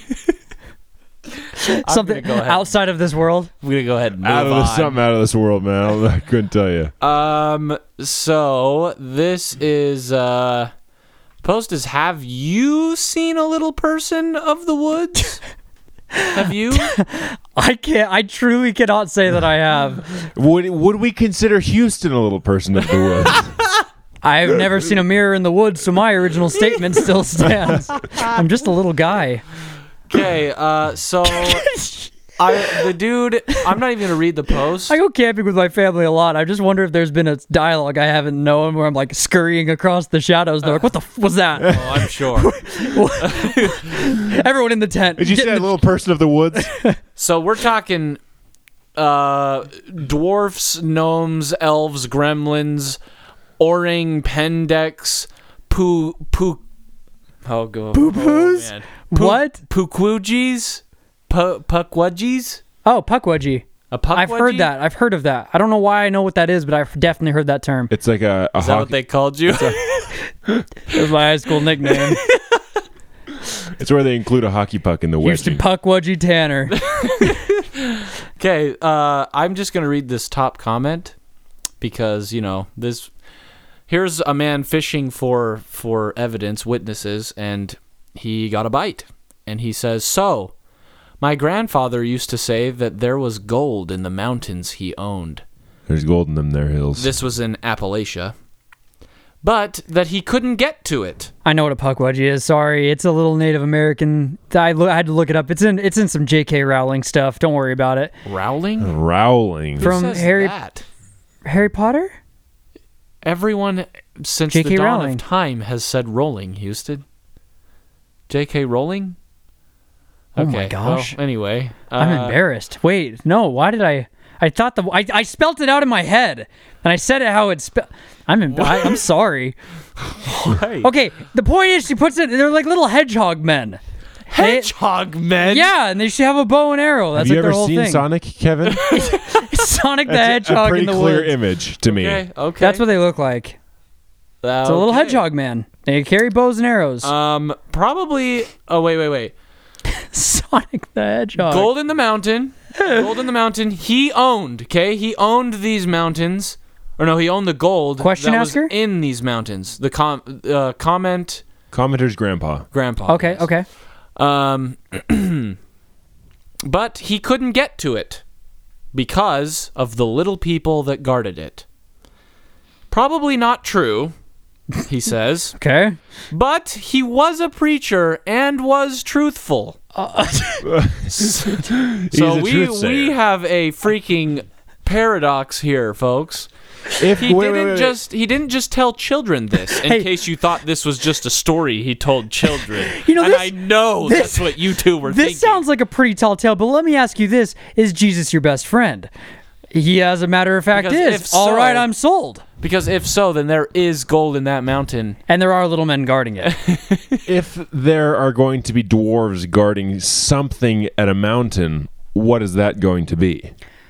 Something go ahead. outside of this world? We're gonna go ahead and move out of on. this, something out of this world, man. I couldn't tell you. Um. So this is uh, post is. Have you seen a little person of the woods? Have you? I can't. I truly cannot say that I have. Would would we consider Houston a little person of the woods? I've never seen a mirror in the woods, so my original statement still stands. I'm just a little guy. Okay. Uh. So I the dude. I'm not even gonna read the post. I go camping with my family a lot. I just wonder if there's been a dialogue I haven't known where I'm like scurrying across the shadows. They're like, "What the f- was that?" Oh, I'm sure. Everyone in the tent. Did you get say in a the- little person of the woods? So we're talking uh, dwarfs, gnomes, elves, gremlins, orang pendeks, poo poo. Oh, go. Poo-poos? Oh, man. Poo- What? Pukwujis? Pu- Pukwudgies? Oh, pukwudgie. A pukwudgie? I've heard that. I've heard of that. I don't know why I know what that is, but I've definitely heard that term. It's like a, a Is that what hockey. they called you? It was my high school nickname. It's where they include a hockey puck in the Houston wedging. Pukwudgie Tanner. Okay, uh, I'm just gonna read this top comment because you know this. Here's a man fishing for for evidence, witnesses, and he got a bite. And he says, "So, my grandfather used to say that there was gold in the mountains he owned. There's gold in them there hills. This was in Appalachia, but that he couldn't get to it." I know what a pukwudgie is. Sorry, it's a little Native American. I, lo- I had to look it up. It's in it's in some J K Rowling stuff. Don't worry about it. Rowling? Rowling. Who From says Harry- that? Harry Potter? Everyone since J the K dawn Rowling. of time has said rolling, Houston. J K Rowling? Oh my Okay, gosh. well, anyway. I'm uh, embarrassed. Wait, no. Why did I? I thought the I, I spelt it out in my head, and I said it how it's spelled. I'm em- I, I'm sorry. Why? Okay, the point is she puts it. They're like little hedgehog men. They- Hedgehog men? yeah, and they should have a bow and arrow. That's Have you like their ever whole seen thing. Sonic, Kevin? Sonic the That's a Hedgehog pretty in the clear woods. image to me. Okay, okay. That's what they look like. It's a little Okay. hedgehog man. They carry bows and arrows. Um, probably. Oh, wait, wait, wait. Sonic the Hedgehog. Gold in the mountain. Gold in the mountain. He owned. Okay, he owned these mountains. Or no, he owned the gold Question that asker? was in these mountains. The com uh, comment Commenter's grandpa. grandpa. Okay, yes. okay. Um, but he couldn't get to it because of the little people that guarded it. Probably not true, he says, Okay. but he was a preacher and was truthful. He's So a we truth sayer. we have a freaking paradox here, folks. If He wait, wait, didn't wait, wait. just he didn't just tell children this in Hey. case you thought this was just a story he told children. You know, and this- I know this- that's what you two were This thinking. sounds like a pretty tall tale, but let me ask you this. Is Jesus your best friend? He, as a matter of fact, Because is. if All so- right, I'm sold. Because if so, then there is gold in that mountain. And there are little men guarding it. If there are going to be dwarves guarding something at a mountain, what is that going to be?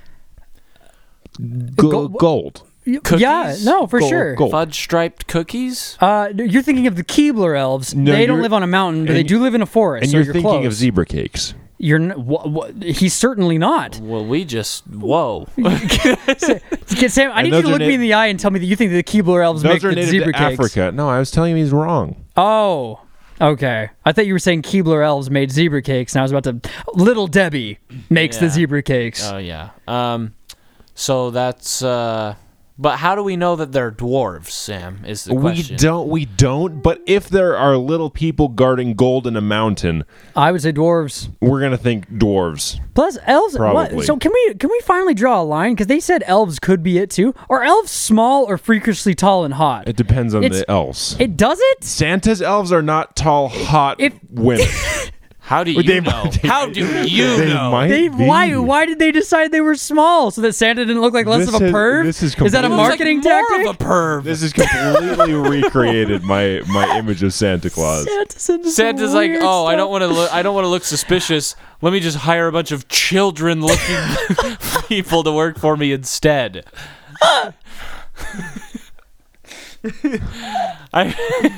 Go- Go- gold. Cookies? Yeah, no, for Gold, sure. gold. Fudge striped cookies? Uh, you're thinking of the Keebler elves. No, they don't you're- live on a mountain, but and they you- do live in a forest. And so you're you're thinking close. of zebra cakes. You're n- wha- wha- he's certainly not. Well, we just whoa. Okay, Sam, I And need you those to are look na- me in the eye and tell me that you think the Keebler elves make Those are the native zebra to cakes. Africa. No, I was telling him he's wrong. Oh, okay. I thought you were saying Keebler elves made zebra cakes, and I was about to. Little Debbie makes the Yeah. zebra cakes. Oh yeah. Um so that's uh but how do we know that they're dwarves, Sam? Is the We question. don't. We don't. But if there are little people guarding gold in a mountain, I would say dwarves. we're gonna think dwarves. Plus elves. Probably. What? So can we can we finally draw a line? Because they said elves could be it too. Are elves small or freakishly tall and hot? It depends on It's- the elves. It does it. Santa's elves are not tall, hot If- women. How do you They- know? they- How do you they know? might They, be. why why did they decide they were small so that Santa didn't look like less This of a is- perv? this is that a completely- Looks like marketing more tactic? of a perv. This has completely recreated my my image of Santa Claus. Santa's, into some Santa's like, weird oh, I stuff." don't want to look. I don't want to look suspicious. Let me just hire a bunch of children-looking people to work for me instead. I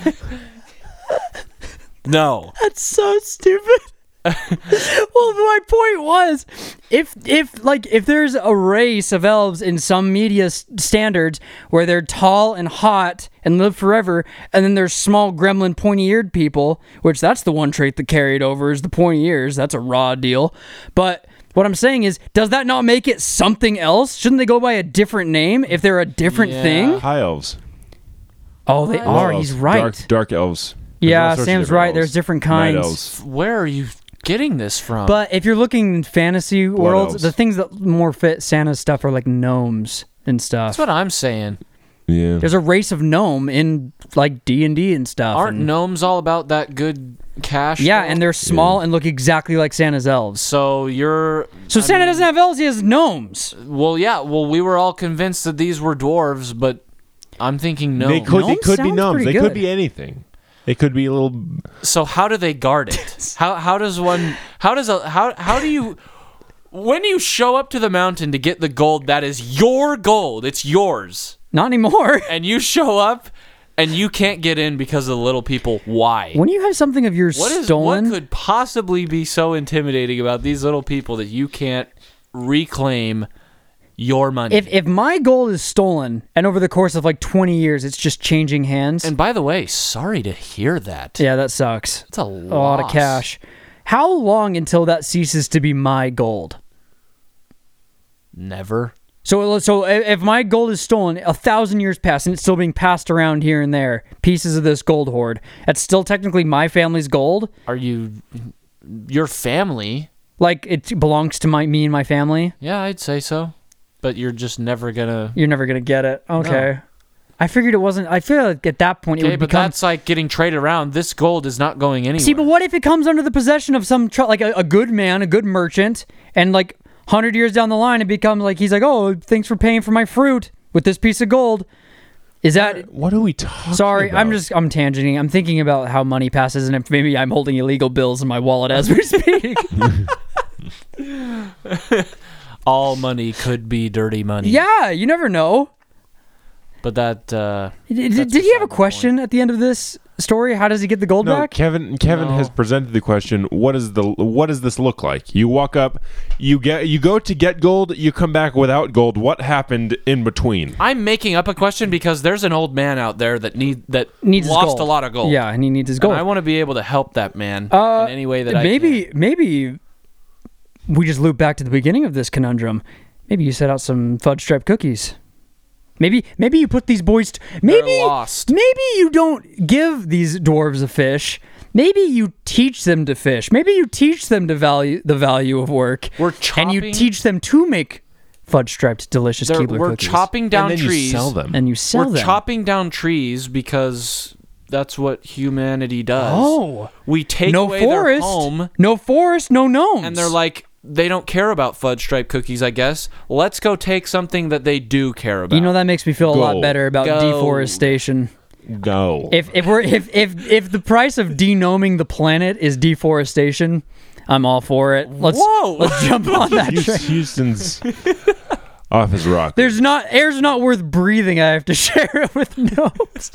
no. That's so stupid. Well, my point was, if if like if there's a race of elves in some media s- standards where they're tall and hot and live forever, and then there's small gremlin pointy-eared people, which that's the one trait that carried over is the pointy ears. That's a raw deal. But what I'm saying is, does that not make it something else? Shouldn't they go by a different name if they're a different Yeah. thing? High elves. Oh, they Low are. elves, He's right. Dark, dark elves. There's all Yeah, sorts of Sam's different right. elves. There's different Night kinds. elves. Where are you getting this from? But if you're looking in fantasy worlds, elves. the things that more fit Santa's stuff are like gnomes and stuff. that's what I'm saying. Yeah. There's a race of gnome in like D and D and stuff. Aren't and- gnomes all about that good cash? Yeah, though? and they're small and look exactly like Santa's elves. so you're. So I Santa mean, doesn't have elves; he has gnomes. Well, yeah. Well, we were all convinced that these were dwarves, but I'm thinking no. They could they Gnome could be sounds gnomes. pretty They good. could be anything. They could be a little. So how do they guard it? how how does one? How does a how how do you? When you show up to the mountain to get the gold, that is your gold. It's yours, Not anymore. and you show up, and you can't get in because of the little people. Why? When you have something of yours What is stolen, what could possibly be so intimidating about these little people that you can't reclaim your money? if if my gold is stolen, and over the course of like twenty years, it's just changing hands. and by the way, sorry to hear that. yeah, that sucks. It's a, A lot of loss. cash. How long until that ceases to be my gold? Never. So, so if my gold is stolen, a thousand years pass and it's still being passed around here and there, pieces of this gold hoard, that's still technically my family's gold. Are you your family? Like it belongs to my me and my family. Yeah, I'd say so. But you're just never gonna. You're never gonna get it. Okay. I figured it wasn't. I feel like at that point it Okay, would but become. that's like getting traded around. This gold is not going anywhere. See, but what if it comes under the possession of some tr- like a, a good man, a good merchant, and like hundred years down the line, it becomes like he's like, oh, thanks for paying for my fruit with this piece of gold. Is that? What are we talking Sorry, about? I'm just I'm tangenting. I'm thinking about how money passes, and if maybe I'm holding illegal bills in my wallet as we speak. all money could be dirty money. Yeah, you never know. But that. Uh, Did, That's did he have beside a the question at the end of this story? How does he get the gold No, back? Kevin. Kevin No. has presented the question. What is the? What does this look like? You walk up, you get, you go to get gold. You come back without gold. What happened in between? I'm making up a question because there's an old man out there that need that Needs his lost gold. a lot of gold. Yeah, and he needs his And gold. I want to be able to help that man Uh, in any way that I maybe can. maybe we just loop back to the beginning of this conundrum. Maybe you set out some fudge stripe cookies. Maybe maybe you put these boys. T- maybe They're lost. maybe you don't give these dwarves a fish. Maybe you teach them to fish. Maybe you teach them to value the value of work. We're and you chopping- teach them to make fudge striped delicious They're- Keebler We're cookies. chopping down and then trees. you sell them. and you sell We're them. chopping down trees because that's what humanity does. Oh, We take no away forest, their home, no forest, no gnomes. and they're like, they don't care about fudge stripe cookies, I guess. Let's go take something that they do care about. you know, that makes me feel a lot Go. better about Go. deforestation. Go. If if we're if if if the price of denoming the planet is deforestation, I'm all for it. Let's Whoa. let's jump on that Houston- train. Houston's off his rock. There's not air's not worth breathing. I have to share it with gnomes.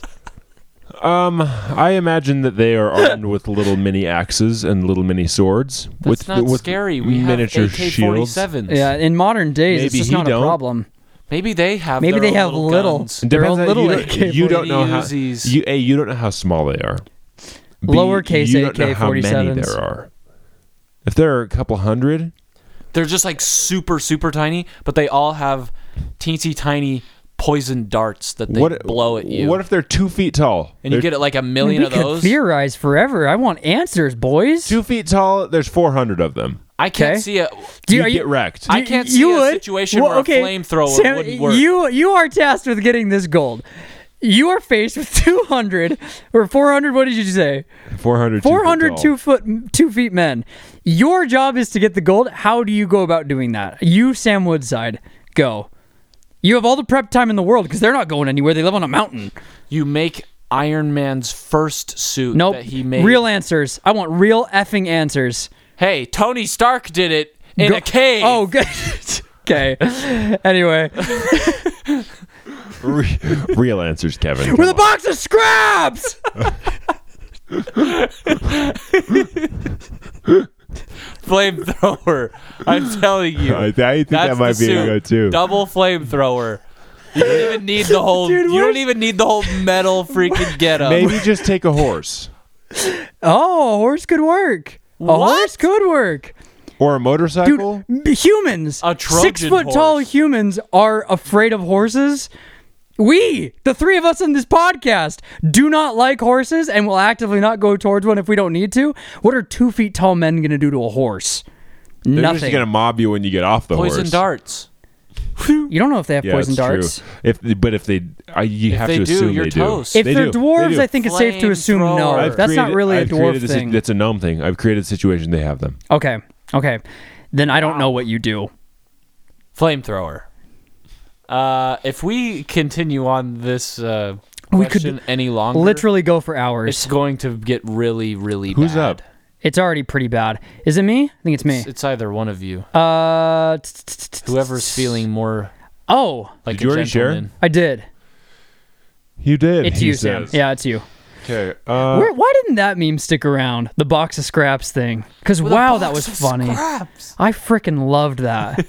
Um, I imagine that they are armed with little mini axes and little mini swords. That's with not with scary. We miniature have A K shields. forty-sevens. Yeah, in modern days, it's Maybe just he not a don't. problem. Maybe they have. Maybe their they own have little. little. guns. It Their depends own on- little you, A K don't, you don't know how Uzis. you a you don't know how small they are. B, Lowercase you don't know how many A K forty-sevens. there are. If there are a couple hundred, They're just like super, super tiny, but they all have teensy tiny poison darts that they what blow at you. What if they're two feet tall? and you They're get like a million we of could those. theorize forever. I want answers, boys. two feet tall. There's four hundred of them. I can't Okay. see a. Do You are get wrecked. I you- can't you see a would? situation Well, where okay, a flamethrower Sam, wouldn't work. You you are tasked with getting this gold. You are faced with two hundred or four hundred. What did you say? four hundred. four hundred two foot, two feet men. Your job is to get the gold. How do you go about doing that? You, Sam Woodside, go. You have all the prep time in the world because they're not going anywhere. They live on a mountain. You make Iron Man's first suit Nope. that he made. Real answers. I want real effing answers. Hey, Tony Stark did it in Go- a cave. Oh, good. Okay. Anyway, Re- real answers, Kevin. with a box of scraps. Flamethrower. I'm telling you. I, I think That's that might the be a suit. go-to. Double flamethrower. You don't even need the whole. Dude, you don't where's- even need the whole metal freaking getup. Maybe just take a horse Oh, a horse could work. A What? horse could work. or a motorcycle. Dude, m- humans, A Trojan six foot tall horse. humans are afraid of horses. We, the three of us in this podcast, do not like horses and will actively not go towards one if we don't need to. What are two feet tall men going to do to a horse? They're Nothing. just gonna mob you when you get off the Poison horse. darts. You don't know if they have Yeah, poison it's darts. true. If but if they, I, you If have they to do, assume you're they toast. do. If They they're do. They dwarves, do. I think it's safe to assume no. Flamethrower. I've That's not created- really a I've dwarf created this- thing. That's a gnome thing. I've created a situation. They have them. Okay, okay. Then I don't know what you do. Flamethrower. Uh, if we continue on this uh, We could question any longer, Literally go for it's hours. going to get really, really Who's bad. up? It's already pretty bad. Is it me? I think it's me. It's, it's either one of you. Uh, t- t- t- t- Whoever's feeling more Oh, like Did you a already share? gentleman. I did. You did. It's he you, Sam. says. Yeah, it's you. Okay. Uh, Where, why didn't that meme stick around? The box of scraps thing. Because With a wow, box that was of funny. scraps. I freaking loved that.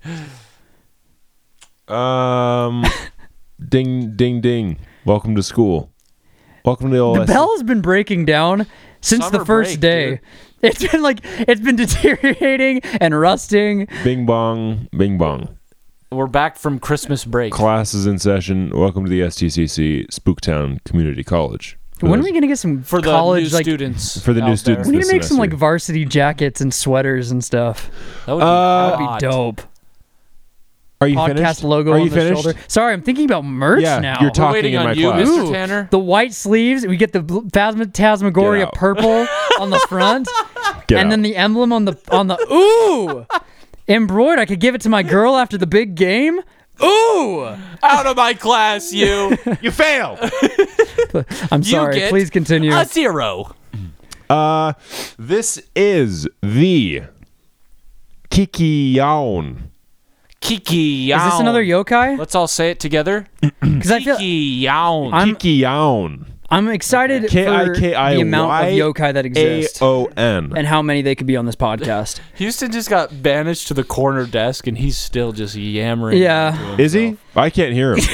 Um, ding, ding, ding. Welcome to school. Welcome to the old. The bell has been breaking down since the Summer first break, day. dude. It's been like it's been deteriorating and rusting. Bing bong, bing bong. We're back from Christmas break. Class is in session. Welcome to the S T C C Spooktown Community College. For When are those- we gonna get some For the college new like? students. For the new out students. We need there. to make this some like semester. varsity jackets and sweaters and stuff. That would be, Uh, That'd hot. be dope. Are you Podcast finished? logo Are on you the finished? shoulder. Sorry, I'm thinking about merch Yeah, now. you're We're talking waiting in on my you, class. Mister Ooh, Tanner. The white sleeves. We get the bl- phasma- Get Phantasmagoria out. purple on the front, Get and out. then the emblem on the on the ooh embroidered. I could give it to my girl after the big game. Ooh, Out of my class, you. you failed. I'm You sorry. get Please continue. A zero. Uh, this is the Kikiyaon. Kiki Is this another yokai? Let's all say it together. Because I feel Kiki Yaon. I'm Kikiyaon. I'm excited K I for K I the amount of Y yokai that A exist O N. and how many they could be on this podcast. Houston just got banished to the corner desk, and he's still just yammering. Yeah. to Is he? himself. I can't hear him.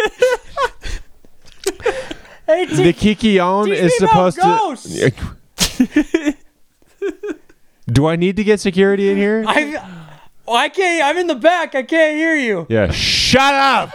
Hey, The Kikiyaon teach is me about supposed to. Do I need to get security in here? I oh, I can't. I'm in the back. I can't hear you. Yeah, shut up.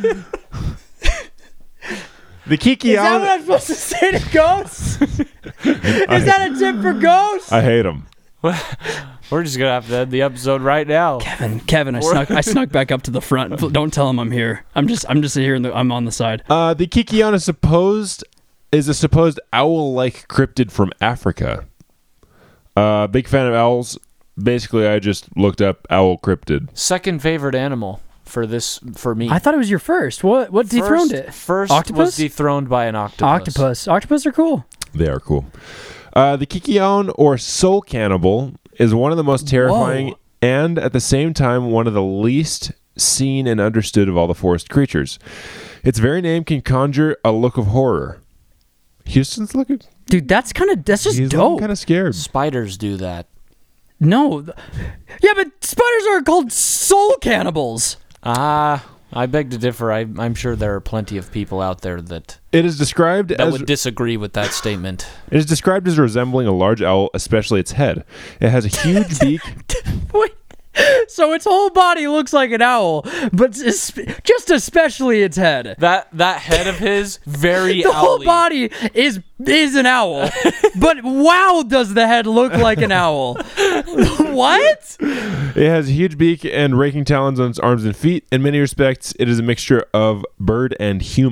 The Is that what Kikiyaon. I'm supposed to say to ghosts? Is that a tip for ghosts? I hate him. We're just gonna have to end the episode right now. Kevin, Kevin, I snuck, I snuck back up to the front. Don't tell him I'm here. I'm just, I'm just here. In the, I'm on the side. Uh, the Kikiyaon is supposed is a supposed owl-like cryptid from Africa. Uh, big fan of owls. Basically, I just looked up owl cryptid. Second favorite animal for this for me. I thought it was your first. What, what dethroned first, it? First Octopus? was dethroned by an octopus. Octopus. Octopus are cool. They are cool. Uh, the Kikiyaon, or soul cannibal, is one of the most terrifying Whoa. and at the same time one of the least seen and understood of all the forest creatures. Its very name can conjure a look of horror. Houston's looking. Dude, that's kind of, that's just He's dope. kind of scared. Spiders do that. No. th- Yeah, but spiders are called soul cannibals. Ah, I beg to differ. I, I'm sure there are plenty of people out there that It is described that as would disagree with that statement. it is described as resembling a large owl, especially its head. It has a huge beak. Wait. So its whole body looks like an owl, but es- just especially its head. That that head of his very The whole owly. body is is an owl, but wow, does the head look like an owl? What? It has a huge beak and raking talons on its arms and feet. In many respects, it is a mixture of bird and human.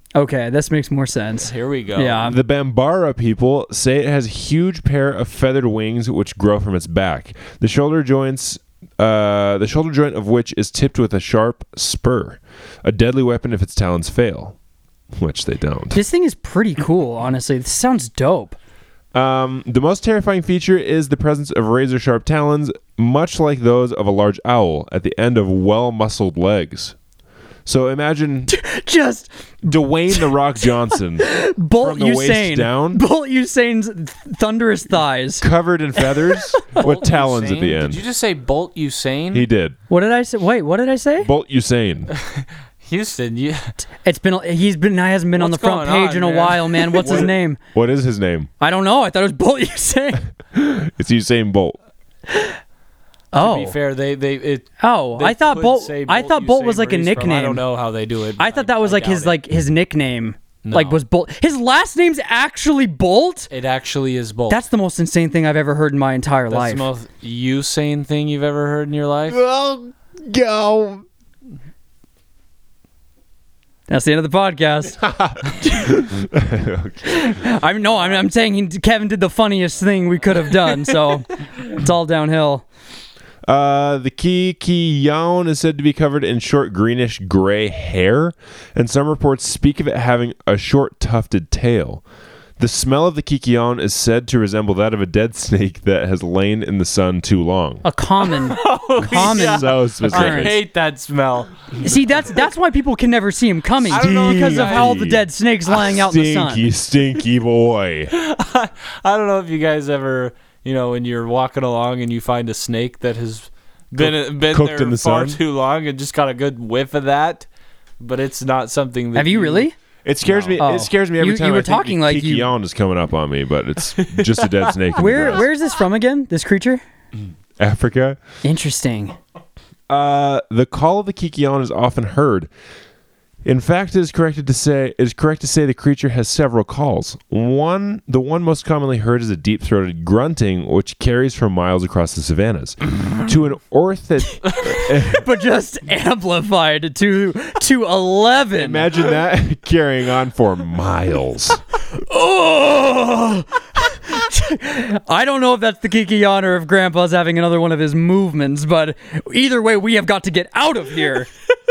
Okay, this makes more sense. Here we go. Yeah. The Bambara people say it has a huge pair of feathered wings which grow from its back. The shoulder joints, uh, the shoulder joint of which is tipped with a sharp spur, a deadly weapon if its talons fail, which they don't. This thing is pretty cool, honestly. This sounds dope. Um, the most terrifying feature is the presence of razor-sharp talons, much like those of a large owl, at the end of well-muscled legs. So imagine Just Dwayne the Rock Johnson Bolt from the waist Usain. down, Bolt Usain's thunderous thighs. covered in feathers with Bolt talons at Usain? the end. Did you just say Bolt Usain? He did. What did I say? Wait, what did I say? Bolt Usain. Houston, you. It's been he's been he hasn't been on the What's front going page on, in a man? while, man. What's his name? What is his name? I don't know. I thought it was Bolt Usain. It's Usain Bolt. Oh, To be fair, they they it. oh, they I thought could Bolt. say I thought Bolt Usain was like a where he's from. nickname. I don't know how they do it. I thought that was I like his doubt it. like his nickname. No. Like was Bolt. His last name's actually Bolt. It actually is Bolt. That's the most insane thing I've ever heard in my entire That's life. the most Usain thing you've ever heard in your life. Well, go. That's the end of the podcast. I'm no, I'm, I'm saying he, Kevin did the funniest thing we could have done, so it's all downhill. Uh, the Kikion is said to be covered in short greenish gray hair, and some reports speak of it having a short tufted tail. The smell of the Kikion is said to resemble that of a dead snake that has lain in the sun too long. A common, common. So I specific. hate that smell. See, that's that's why people can never see him coming I don't know if because you of all guys- the dead snakes lying out in the sun. Stinky, stinky boy. I don't know if you guys ever, you know, when you're walking along and you find a snake that has been been cooked there in the far sun? too long and just got a good whiff of that, but it's not something that Have you really? It scares me. Oh. It scares me every You- time. you were I think talking the like you- Kikion is coming up on me, but it's just a dead snake. in the Where grass. where is this from again? This creature? Africa? Interesting. Uh, the call of the Kikion is often heard. In fact, it is correct to say it is correct to say the creature has several calls. One, the one most commonly heard is a deep-throated grunting, which carries for miles across the savannas. To an orthid, But just amplified to to eleven. imagine that carrying on for miles. Oh! I don't know if that's the Kikion or if Grandpa's having another one of his movements, but either way, we have got to get out of here.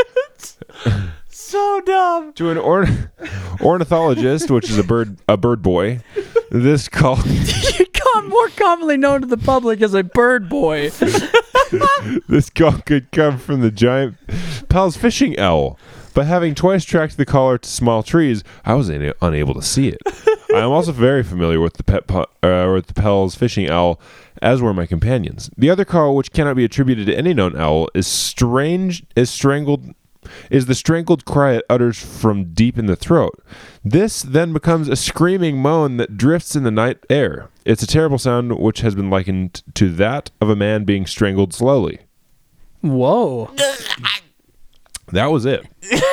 So dumb. To an orn- ornithologist, which is a bird a bird boy, this call Com- more commonly known to the public as a bird boy. this call could come from the giant Powell's fishing owl. But having twice tracked the caller to small trees, I was una- unable to see it. I am also very familiar with the pet pu- uh, with the Pell's fishing owl, as were my companions. The other call, which cannot be attributed to any known owl, is strange is strangled is the strangled cry it utters from deep in the throat. This then becomes a screaming moan that drifts in the night air. It's a terrible sound which has been likened to that of a man being strangled slowly. Whoa. That was it.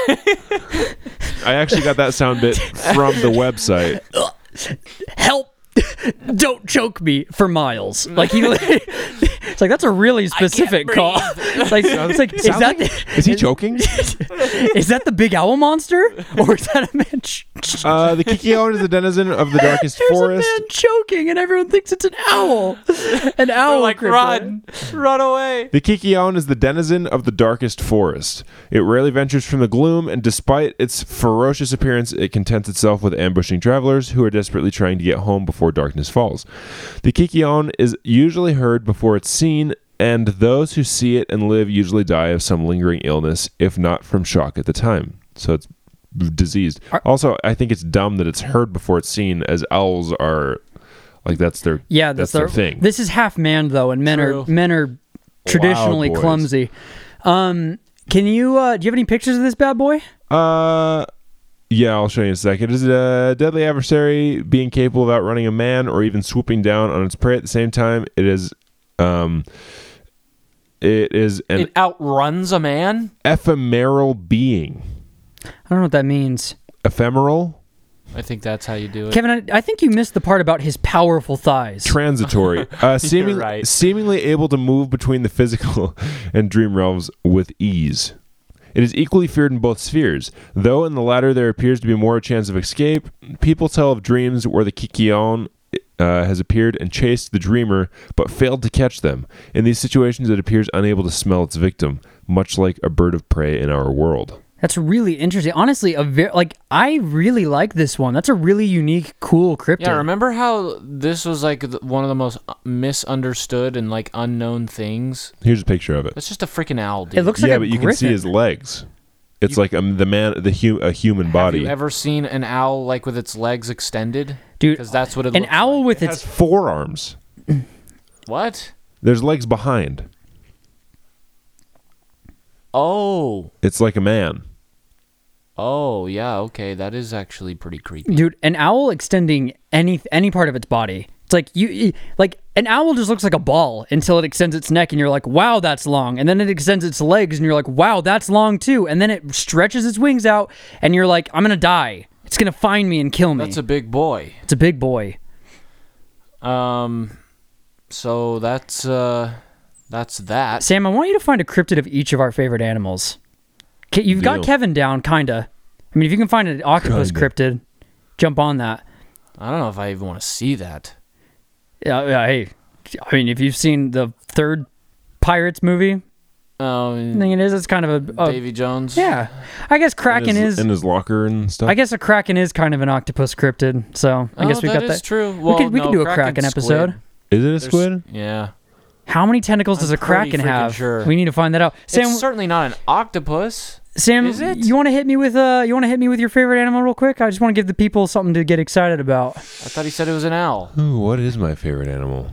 I actually got that sound bit from the website. Help. Don't choke me for miles. Like he, it's like that's a really specific call. It's like, it's like is Sounds that like- is he joking? is that the big owl monster or is that a man? Ch- ch- Uh, the Kikion is the denizen of the darkest There's forest. a man choking and everyone thinks it's an owl. An owl. Like crippler. run, run away. The Kikion is the denizen of the darkest forest. It rarely ventures from the gloom, and despite its ferocious appearance, it contents itself with ambushing travelers who are desperately trying to get home before darkness falls. The Kikion is usually heard before it's seen, and those who see it and live usually die of some lingering illness, if not from shock at the time. So it's diseased. Are- Also, I think it's dumb that it's heard before it's seen, as owls are like that's their Yeah, that's, that's, their their thing. This is half man though, and men True. are men are traditionally boys. clumsy. Um, can you? Uh, do you have any pictures of this bad boy? Uh, yeah, I'll show you in a second. It is a deadly adversary, being capable of outrunning a man or even swooping down on its prey at the same time. It is, um, it is an It outruns a man. ephemeral being. I don't know what that means. Ephemeral, I think that's how you do it. Kevin, I, I think you missed the part about his powerful thighs. transitory, uh, seeming, right. seemingly able to move between the physical and dream realms with ease. It is equally feared in both spheres. Though in the latter there appears to be more chance of escape, people tell of dreams where the Kikion uh, has appeared and chased the dreamer, but failed to catch them. In these situations, it appears unable to smell its victim, much like a bird of prey in our world. That's really interesting. Honestly, a very like I really like this one. That's a really unique, cool cryptid. Yeah, remember how this was like the, one of the most misunderstood and like unknown things? Here's a picture of it. That's just a freaking owl, dude. It looks like Yeah, a but you griffin. can see his legs. It's You- like um, the man, the hu- a human body. Have you ever seen an owl like with its legs extended? Dude, Because that's what it an looks owl like. with It its has forearms. What? There's legs behind. Oh. It's like a man. Oh, yeah, okay. That is actually pretty creepy. dude, an owl extending any any part of its body. It's like you, you like an owl just looks like a ball until it extends its neck and you're like, wow, that's long. And then it extends its legs and you're like, wow, that's long too. And then it stretches its wings out and you're like, I'm gonna die. It's gonna find me and kill me. That's a big boy. it's a big boy. Um, so that's, uh, that's that. Sam, I want you to find a cryptid of each of our favorite animals. Ke- You've got Deal. Kevin down, kinda. I mean, if you can find an octopus Kinda. cryptid, jump on that. I don't know if I even want to see that. Yeah, yeah, hey, I mean, if you've seen the third Pirates movie, Oh, I think it is. It's kind of a, a Davy Jones. yeah. I guess Kraken in his, is. in his locker and stuff. I guess a Kraken is kind of an octopus cryptid. So I Oh, guess we that got is that. true. we Well, could we no, could do a Kraken's Kraken squid. episode. Is it a There's- squid? Yeah. How many tentacles does I'm a Kraken pretty freaking have? sure. We need to find that out. Sam, It's certainly not an octopus. Sam, is it? you want to hit me with uh, you want to hit me with your favorite animal real quick? I just want to give the people something to get excited about. I thought he said it was an owl. Ooh, what is my favorite animal?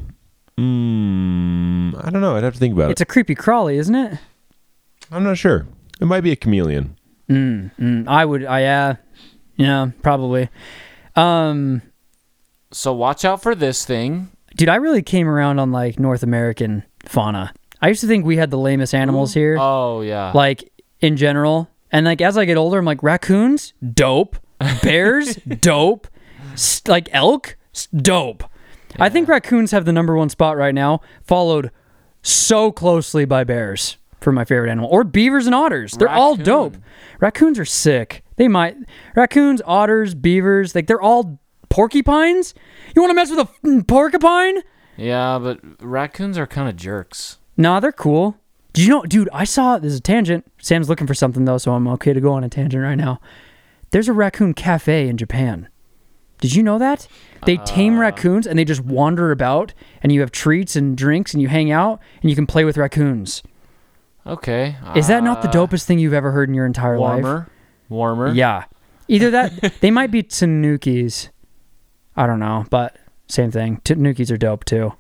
Mm, I don't know. I'd have to think about It's it. a creepy crawly, isn't it? I'm not sure. It might be a chameleon. Mm, mm, I would. I yeah, yeah, probably. Um, So watch out for this thing. dude, I really came around on like North American fauna. I used to think we had the lamest animals here. Oh, yeah. like in general, and like as I get older I'm like raccoons dope, bears dope, S- like elk s- dope. I think raccoons have the number one spot right now, followed so closely by bears for my favorite animal, or beavers and otters. They're all Raccoon. dope. Raccoons are sick. They might raccoons, otters, beavers, like they're all porcupines. You want to mess with a f- porcupine? Yeah, but raccoons are kind of jerks. Nah, they're cool. Did you know, dude, I saw, this is a tangent. Sam's looking for something, though, so I'm okay to go on a tangent right now. There's a raccoon cafe in Japan. Did you know that? They tame raccoons, and they just wander about, and you have treats and drinks, and you hang out, and you can play with raccoons. Okay. Is that not the uh, dopest thing you've ever heard in your entire life? Warmer. Warmer. Yeah. Either that, they might be tanukis. I don't know, but same thing. Tanukis are dope, too.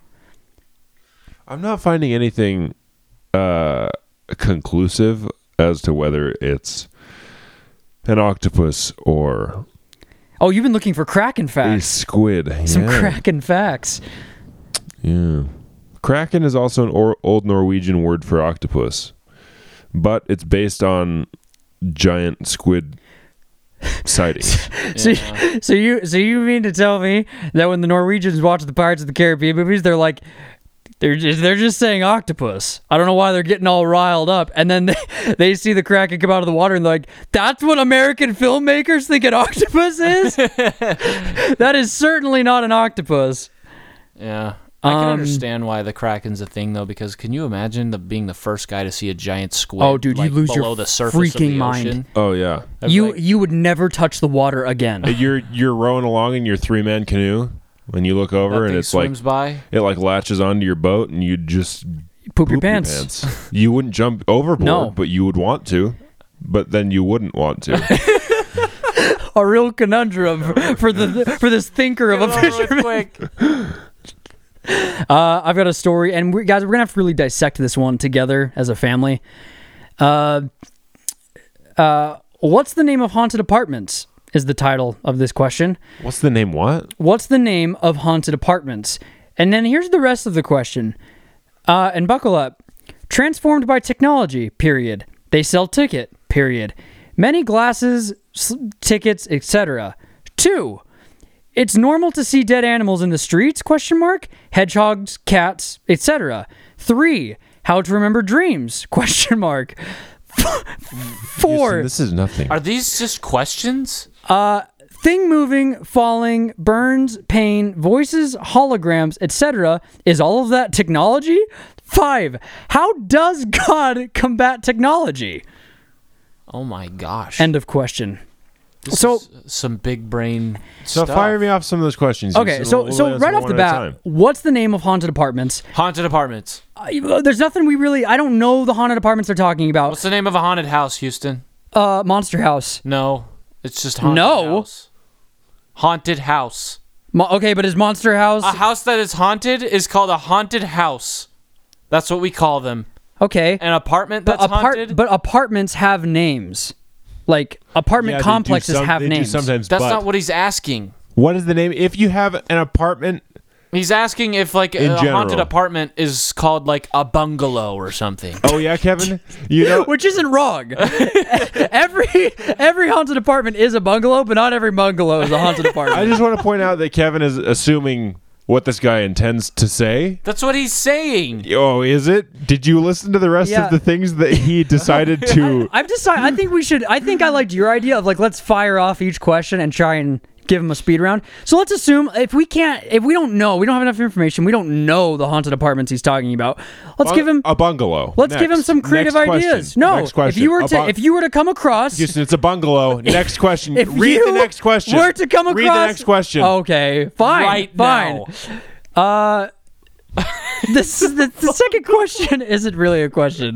I'm not finding anything uh, conclusive as to whether it's an octopus or Oh, you've been looking for Kraken a facts. squid. Some yeah. Kraken facts. Yeah. Kraken is also an or- old Norwegian word for octopus, but it's based on giant squid sightings. So, Yeah. so you so you mean to tell me that when the Norwegians watch the Pirates of the Caribbean movies, they're like, they're just they're just saying octopus. I don't know why they're getting all riled up, and then they, they see the Kraken come out of the water and they're like, that's what American filmmakers think an octopus is. That is certainly not an octopus. Yeah. I can Um, understand why the Kraken's a thing, though, because can you imagine the, being the first guy to see a giant squid Oh, dude, you like, lose your below the surface freaking of the mind. ocean? Oh yeah. I'd be You like, you would never touch the water again. You're you're rowing along in your three man canoe when you look that over and thing it's like swims by. it like latches onto your boat and you just Poop your poop pants. You wouldn't jump overboard, No. but you would want to. But then you wouldn't want to. A real conundrum for the for this thinker of a Get it over with fisherman. quick. Uh, I've got a story, and we, guys, we're gonna have to really dissect this one together as a family. Uh, uh, what's the name of haunted apartments? Is the title of this question. What's the name? What? What's the name of haunted apartments? And then here's the rest of the question. Uh, and buckle up. Transformed by technology. Period. They sell ticket. Period. Many glasses, s- tickets, et cetera. Two. It's normal to see dead animals in the streets, question mark, hedgehogs, cats, et cetera. Three, how to remember dreams, question mark. Four. Houston, this is nothing. Are these just questions? Uh, thing moving, falling, burns, pain, voices, holograms, et cetera. Is all of that technology? Five. How does God combat technology? Oh my gosh. End of question. This so- is some big brain So stuff. fire me off some of those questions. Okay, Houston. so We'll- so we'll answer right off one the at a bat, time. what's the name of haunted apartments? Haunted apartments. Uh, there's nothing we really. I don't know the haunted apartments they're talking about. What's the name of a haunted house, Houston? Uh, Monster House. No. It's just haunted No. house. Haunted house. Mo- okay, but is Monster House? A house that is haunted is called a haunted house. That's what we call them. Okay, An apartment but that's apart- haunted? but apartments have names. Like apartment Yeah, they do complexes some- have they do names. sometimes, That's but not what he's asking. what is the name? If you have an apartment, He's asking if like In a general. haunted apartment is called like a bungalow or something. oh yeah, Kevin, you know, Which isn't wrong. every every haunted apartment is a bungalow, but not every bungalow is a haunted apartment. I just want to point out that Kevin is assuming what this guy intends to say. That's what he's saying. Oh, is it? Did you listen to the rest Yeah. of the things that he decided to? I've decided. I think we should. I think I liked your idea of like let's fire off each question and try and give him a speed round. So let's assume if we can't, if we don't know, we don't have enough information, we don't know the haunted apartments he's talking about. Let's give him. a bungalow. Let's give him Next. some creative Next ideas. question. No, Next question. if you were A to bung- if you were to come across, Houston, it's a bungalow. Next question. if Read you the next question. were to come across, Read the next question. Okay, fine, Right fine. now. Uh, this the, the second question isn't really a question.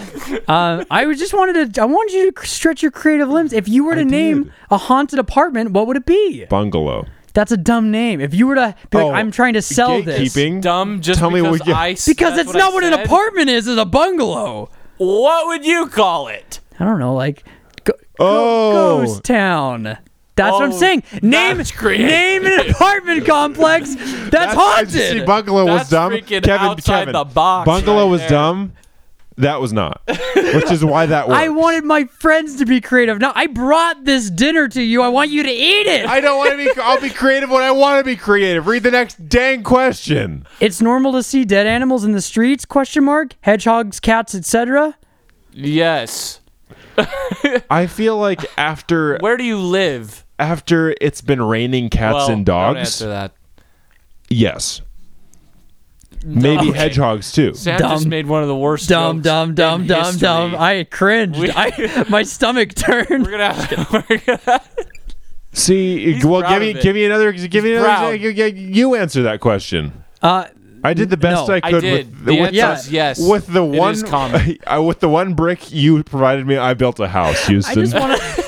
Uh, I was just wanted to. I wanted you to stretch your creative limbs. If you were to I name did. a haunted apartment, what would it be? Bungalow. That's a dumb name. If you were to be like, Oh, I'm trying to sell this, gatekeeping. Dumb just Tell me because what you- I s- because that's it's what not I what an said? apartment is. It's a bungalow. What would you call it? I don't know, like go, Oh. Ghost Town. That's what I'm Oh, saying. Name that's creative. name an apartment complex that's, I just see haunted. bungalow was That's dumb. freaking Kevin, outside Kevin, the box Bungalow right was there. dumb. That was not. Which is why that works. I wanted my friends to be creative. Now I brought this dinner to you. I want you to eat it. I don't want to be. I'll be creative when I want to be creative. Read the next dang question. It's normal to see dead animals in the streets? Question mark. Hedgehogs, cats, et cetera. Yes. I feel like after Where do you live? after it's been raining cats Well, and don't dogs, answer that. yes, maybe Okay. hedgehogs too. Sam Dumb. just made one of the worst Dumb, jokes dumb, dumb, in dumb, history. dumb. I cringed. We- I, my stomach turned. We're gonna have we're gonna See, He's well, proud give me of it. give me another. Give me He's another. proud. You, you- you answer that question. Uh, I did the best No. I I could did. with The with, answer is yes. with the It one is common. uh, with the one brick you provided me. I built a house, I Houston. just want to.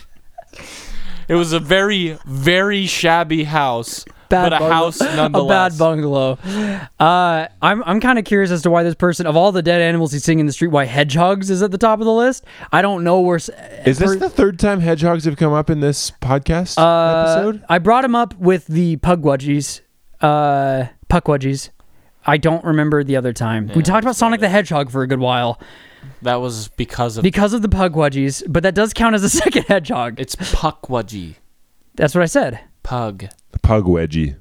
It was a very, very shabby house, Bad but a bungalow. house A bad nonetheless. bungalow. Uh, I'm I'm kind of curious as to why this person, of all the dead animals he's seeing in the street, why hedgehogs is at the top of the list. I don't know where. s- Is this per- the third time hedgehogs have come up in this podcast uh, episode? I brought him up with the pugwudgies. Uh, puckwudgies. I don't remember the other time. we talked about Sonic the Hedgehog for a good while That was because of because of the pugwudgies, but that does count as a second hedgehog. it's Puckwudgie. That's what I said. Pug. The pug wedgie.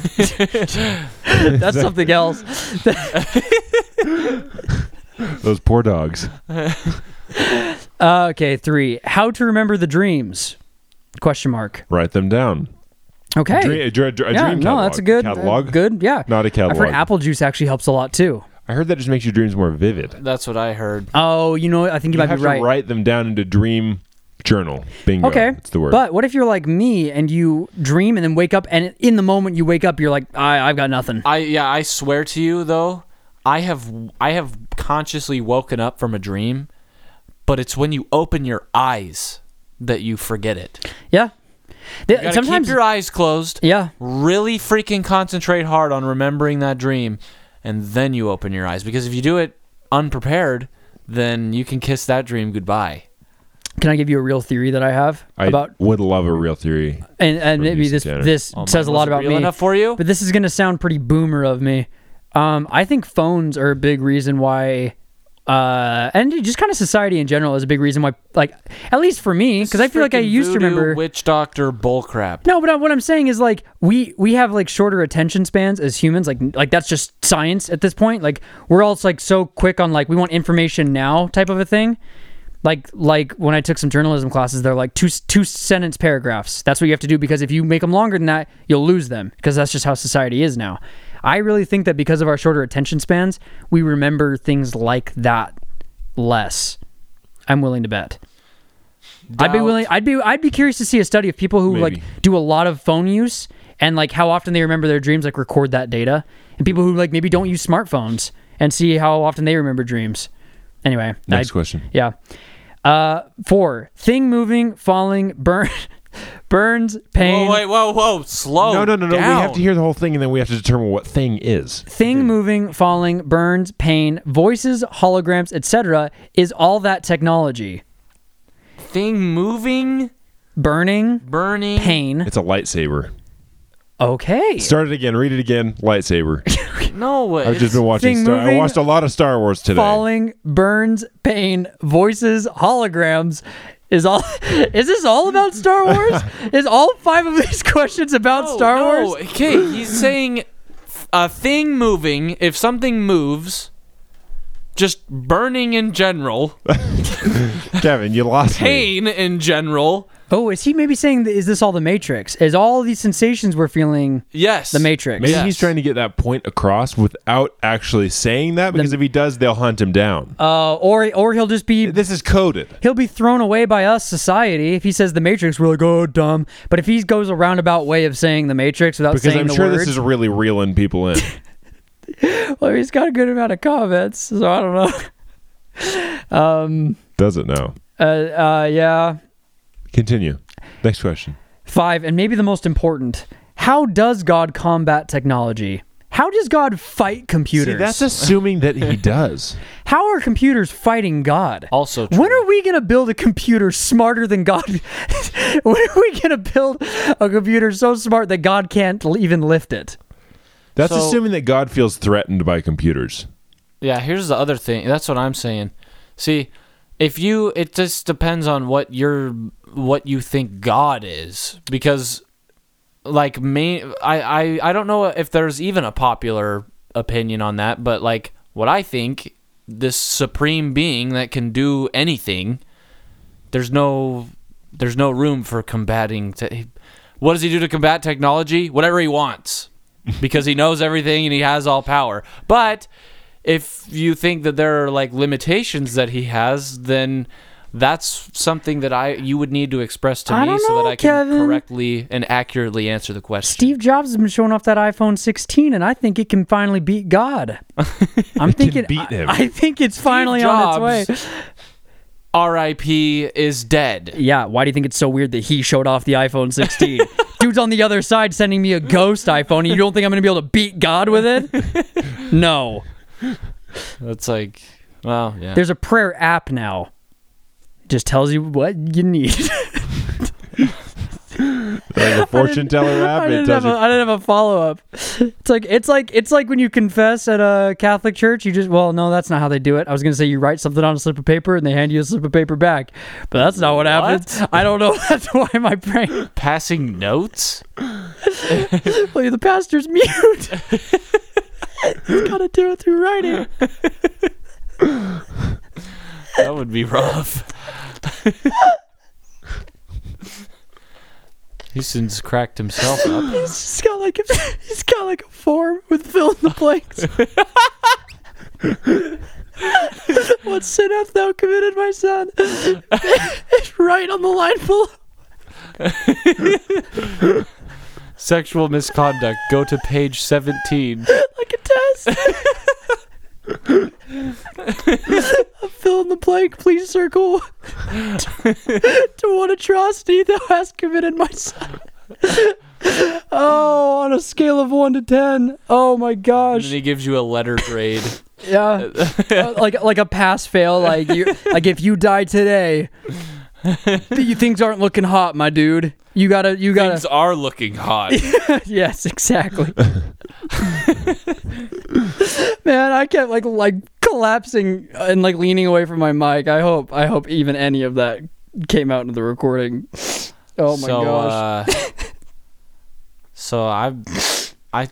That's something else. Those poor dogs. Uh, okay, three. How to remember the dreams? Question mark. Write them down. Okay. Dream, a, dr- a yeah, dream no, catalog. that's a good catalog. uh, good. Yeah, Not a I've catalog. heard apple juice actually helps a lot too. I heard that just makes your dreams more vivid. That's what I heard. Oh, you know, what? I think you, You might have be to right. write them down into dream journal. Bingo. Okay, That's the word. But what if you're like me and you dream and then wake up, and in the moment you wake up, you're like, I, I've got nothing. I yeah, I swear to you though, I have I have consciously woken up from a dream, but it's when you open your eyes that you forget it. Yeah. They- You gotta sometimes, keep your eyes closed. yeah. Really freaking concentrate hard on remembering that dream, and then you open your eyes. Because if you do it unprepared, then you can kiss that dream goodbye. Can I give you a real theory that I have I about, would love a real theory. and, and from maybe Houston this Tanner. this Oh, says a mine lot wasn't about real me. enough for you? But this is gonna sound pretty boomer of me. Um, I think phones are a big reason why, uh, and just kind of society in general is a big reason why. Like, at least for me, because I feel like I Freaking used to voodoo remember. witch doctor bullcrap. No, but what I'm saying is like we we have like shorter attention spans as humans. Like like that's just science at this point. Like we're all like so quick on like we want information now type of a thing. Like like when I took some journalism classes, they're like two two sentence paragraphs. That's what you have to do, because if you make them longer than that, you'll lose them, because that's just how society is now. I really think that because of our shorter attention spans, we remember things like that less. I'm willing to bet. I'd be Doubt. willing. I'd be. I'd be curious to see a study of people who Maybe. like do a lot of phone use and like how often they remember their dreams. Like record that data, and people who like maybe don't use smartphones and see how often they remember dreams. Anyway, Next I'd- question. Yeah. Uh, four. Thing moving, falling, burn, burns, pain. Whoa, wait, whoa, whoa, slow. No, no, no, no. We down. have to hear the whole thing, and then we have to determine what thing is. Thing moving, falling, burns, pain, voices, holograms, et cetera is all that technology. Thing moving, Burning, burning, pain. It's a lightsaber. Okay. Start it again. Read it again. Lightsaber. No, I've it's, just been watching Thing Star. I moving, watched a lot of Star Wars today. Falling, burns, pain, voices, holograms. Is all is this all about Star Wars? Is all five of these questions about no, Star no. Wars? Okay, he's saying a thing moving. If something moves, just burning in general, Kevin, you lost me. pain in general. Oh, is he maybe saying that, is this all the Matrix? Is all these sensations we're feeling Yes, the Matrix? Maybe Yes. he's trying to get that point across without actually saying that, because if he does, they'll hunt him down. Uh, or or he'll just be This is coded. he'll be thrown away by us society if he says the Matrix. We're like, oh, dumb. But if he goes a roundabout way of saying the Matrix without Because saying I'm the sure word, this is really reeling people in. well, he's got a good amount of comments, so I don't know. um. Does it now? Uh. Uh. Yeah. Continue. Next question. Five, and maybe the most important. How does God combat technology? How does God fight computers? See, that's assuming that he does. How are computers fighting God? Also true. When are we going to build a computer smarter than God? When are we going to build a computer so smart that God can't l- even lift it? That's So- assuming that God feels threatened by computers. Yeah, here's the other thing. That's what I'm saying. See, if you, it just depends on what you're, what you think God is, because, like, main, I, I, I don't know if there's even a popular opinion on that, but like, what I think, this supreme being that can do anything, there's no, there's no room for combating. Te- what does he do to combat technology? Whatever he wants, because he knows everything and he has all power. But if you think that there are like limitations that he has, then that's something that I you would need to express to I me don't so that know, I can Kevin. correctly and accurately answer the question. Steve Jobs has been showing off that iPhone sixteen, and I think it can finally beat God. I'm thinking, beat him. I, I think it's finally on its way. R I P is dead. Yeah, why do you think it's so weird that he showed off the iPhone sixteen? Dude's on the other side sending me a ghost iPhone, and you don't think I'm going to be able to beat God with it? No. That's like, well, yeah. There's a prayer app now. It just tells you what you need. Like a fortune teller app. I It didn't, tells have a, you. I didn't have a follow-up. It's like it's like it's like when you confess at a Catholic church. You just well, no, that's not how they do it. I was gonna say you write something on a slip of paper and they hand you a slip of paper back, but that's not what, happens. I don't know. That's why my brain. Passing notes? Well, the pastor's mute. He's gotta do it through writing. That would be rough. Houston's cracked himself up. He's got like a, he's got like a form with fill in the blanks. What sin hath thou committed, my son? Right on the line below. Sexual misconduct. Go to page seventeen. Like a test. Fill in the blank, please circle. To what atrocity thou hast committed, my son. Oh, on a scale of one to ten. Oh my And gosh. then he gives you a letter grade. Yeah. Uh, like like a pass fail. Like you like if you die today, th- things aren't looking hot, my dude. You gotta you gotta. Things are looking hot. Yes, exactly. Man, I kept like like collapsing and like leaning away from my mic. I hope I hope even any of that came out into the recording. Oh my so, gosh. Uh, so I, I,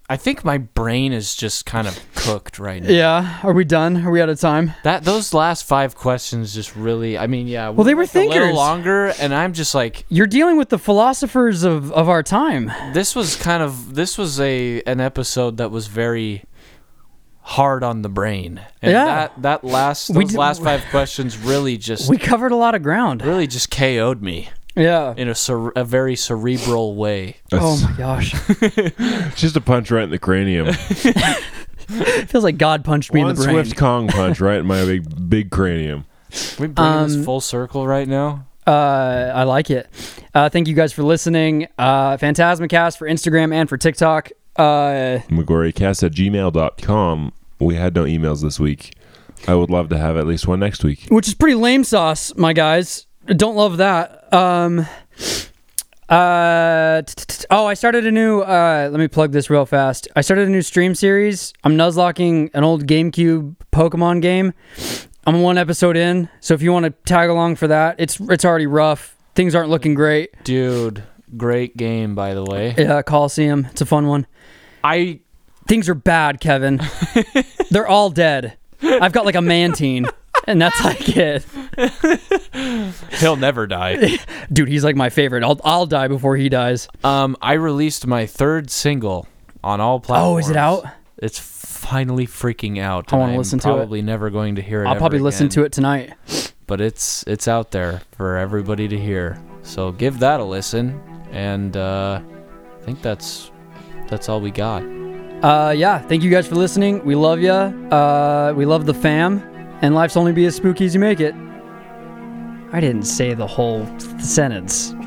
I think my brain is just kind of cooked right now. Yeah. Are we done? Are we out of time? That those last five questions just really. I mean, yeah. Well, they were went a little thinkers. longer, and I'm just like, You're dealing with the philosophers of, of our time. this was kind of this was a an episode that was very hard on the brain. And Yeah. That that last We those did- last five questions really just We covered a lot of ground. really just K O'd me Yeah. in a cer- a very cerebral way. Oh That's my gosh. just a punch right in the cranium. It feels like God punched me One in the brain. swift Kong punch right in my big big cranium. We bring Um, this full circle right now. Uh, I like it. Uh, thank you guys for listening. Uh, Phantasmacast for Instagram and for TikTok. Uh, McGorrycast at gmail dot com. We had no emails this week. I would love to have at least one next week. which is pretty lame sauce, my guys. Don't love that. Um, uh, t- t- t- oh, I started a new. Uh, let me plug this real fast. I started a new stream series. I'm nuzlocking an old GameCube Pokemon game. I'm one episode in, so if you want to tag along for that, it's it's already rough. Things aren't looking great. Dude, great game, by the way. Yeah, Coliseum. It's a fun one. I Things are bad, Kevin. They're all dead. I've got like a Mantine, and that's like it. he'll never die. Dude, he's like my favorite. I'll I'll die before he dies. Um, I released my third single on all platforms. Oh, is it out? It's finally freaking out. I wanna and I'm listen to it. Probably never going to hear it. I'll ever probably listen again. to it tonight. But it's it's out there for everybody to hear. So give that a listen. And uh, I think that's that's all we got. Uh, yeah, thank you guys for listening. We love ya. Uh, we love the fam. And life's only be as spooky as you make it. I didn't say the whole sentence.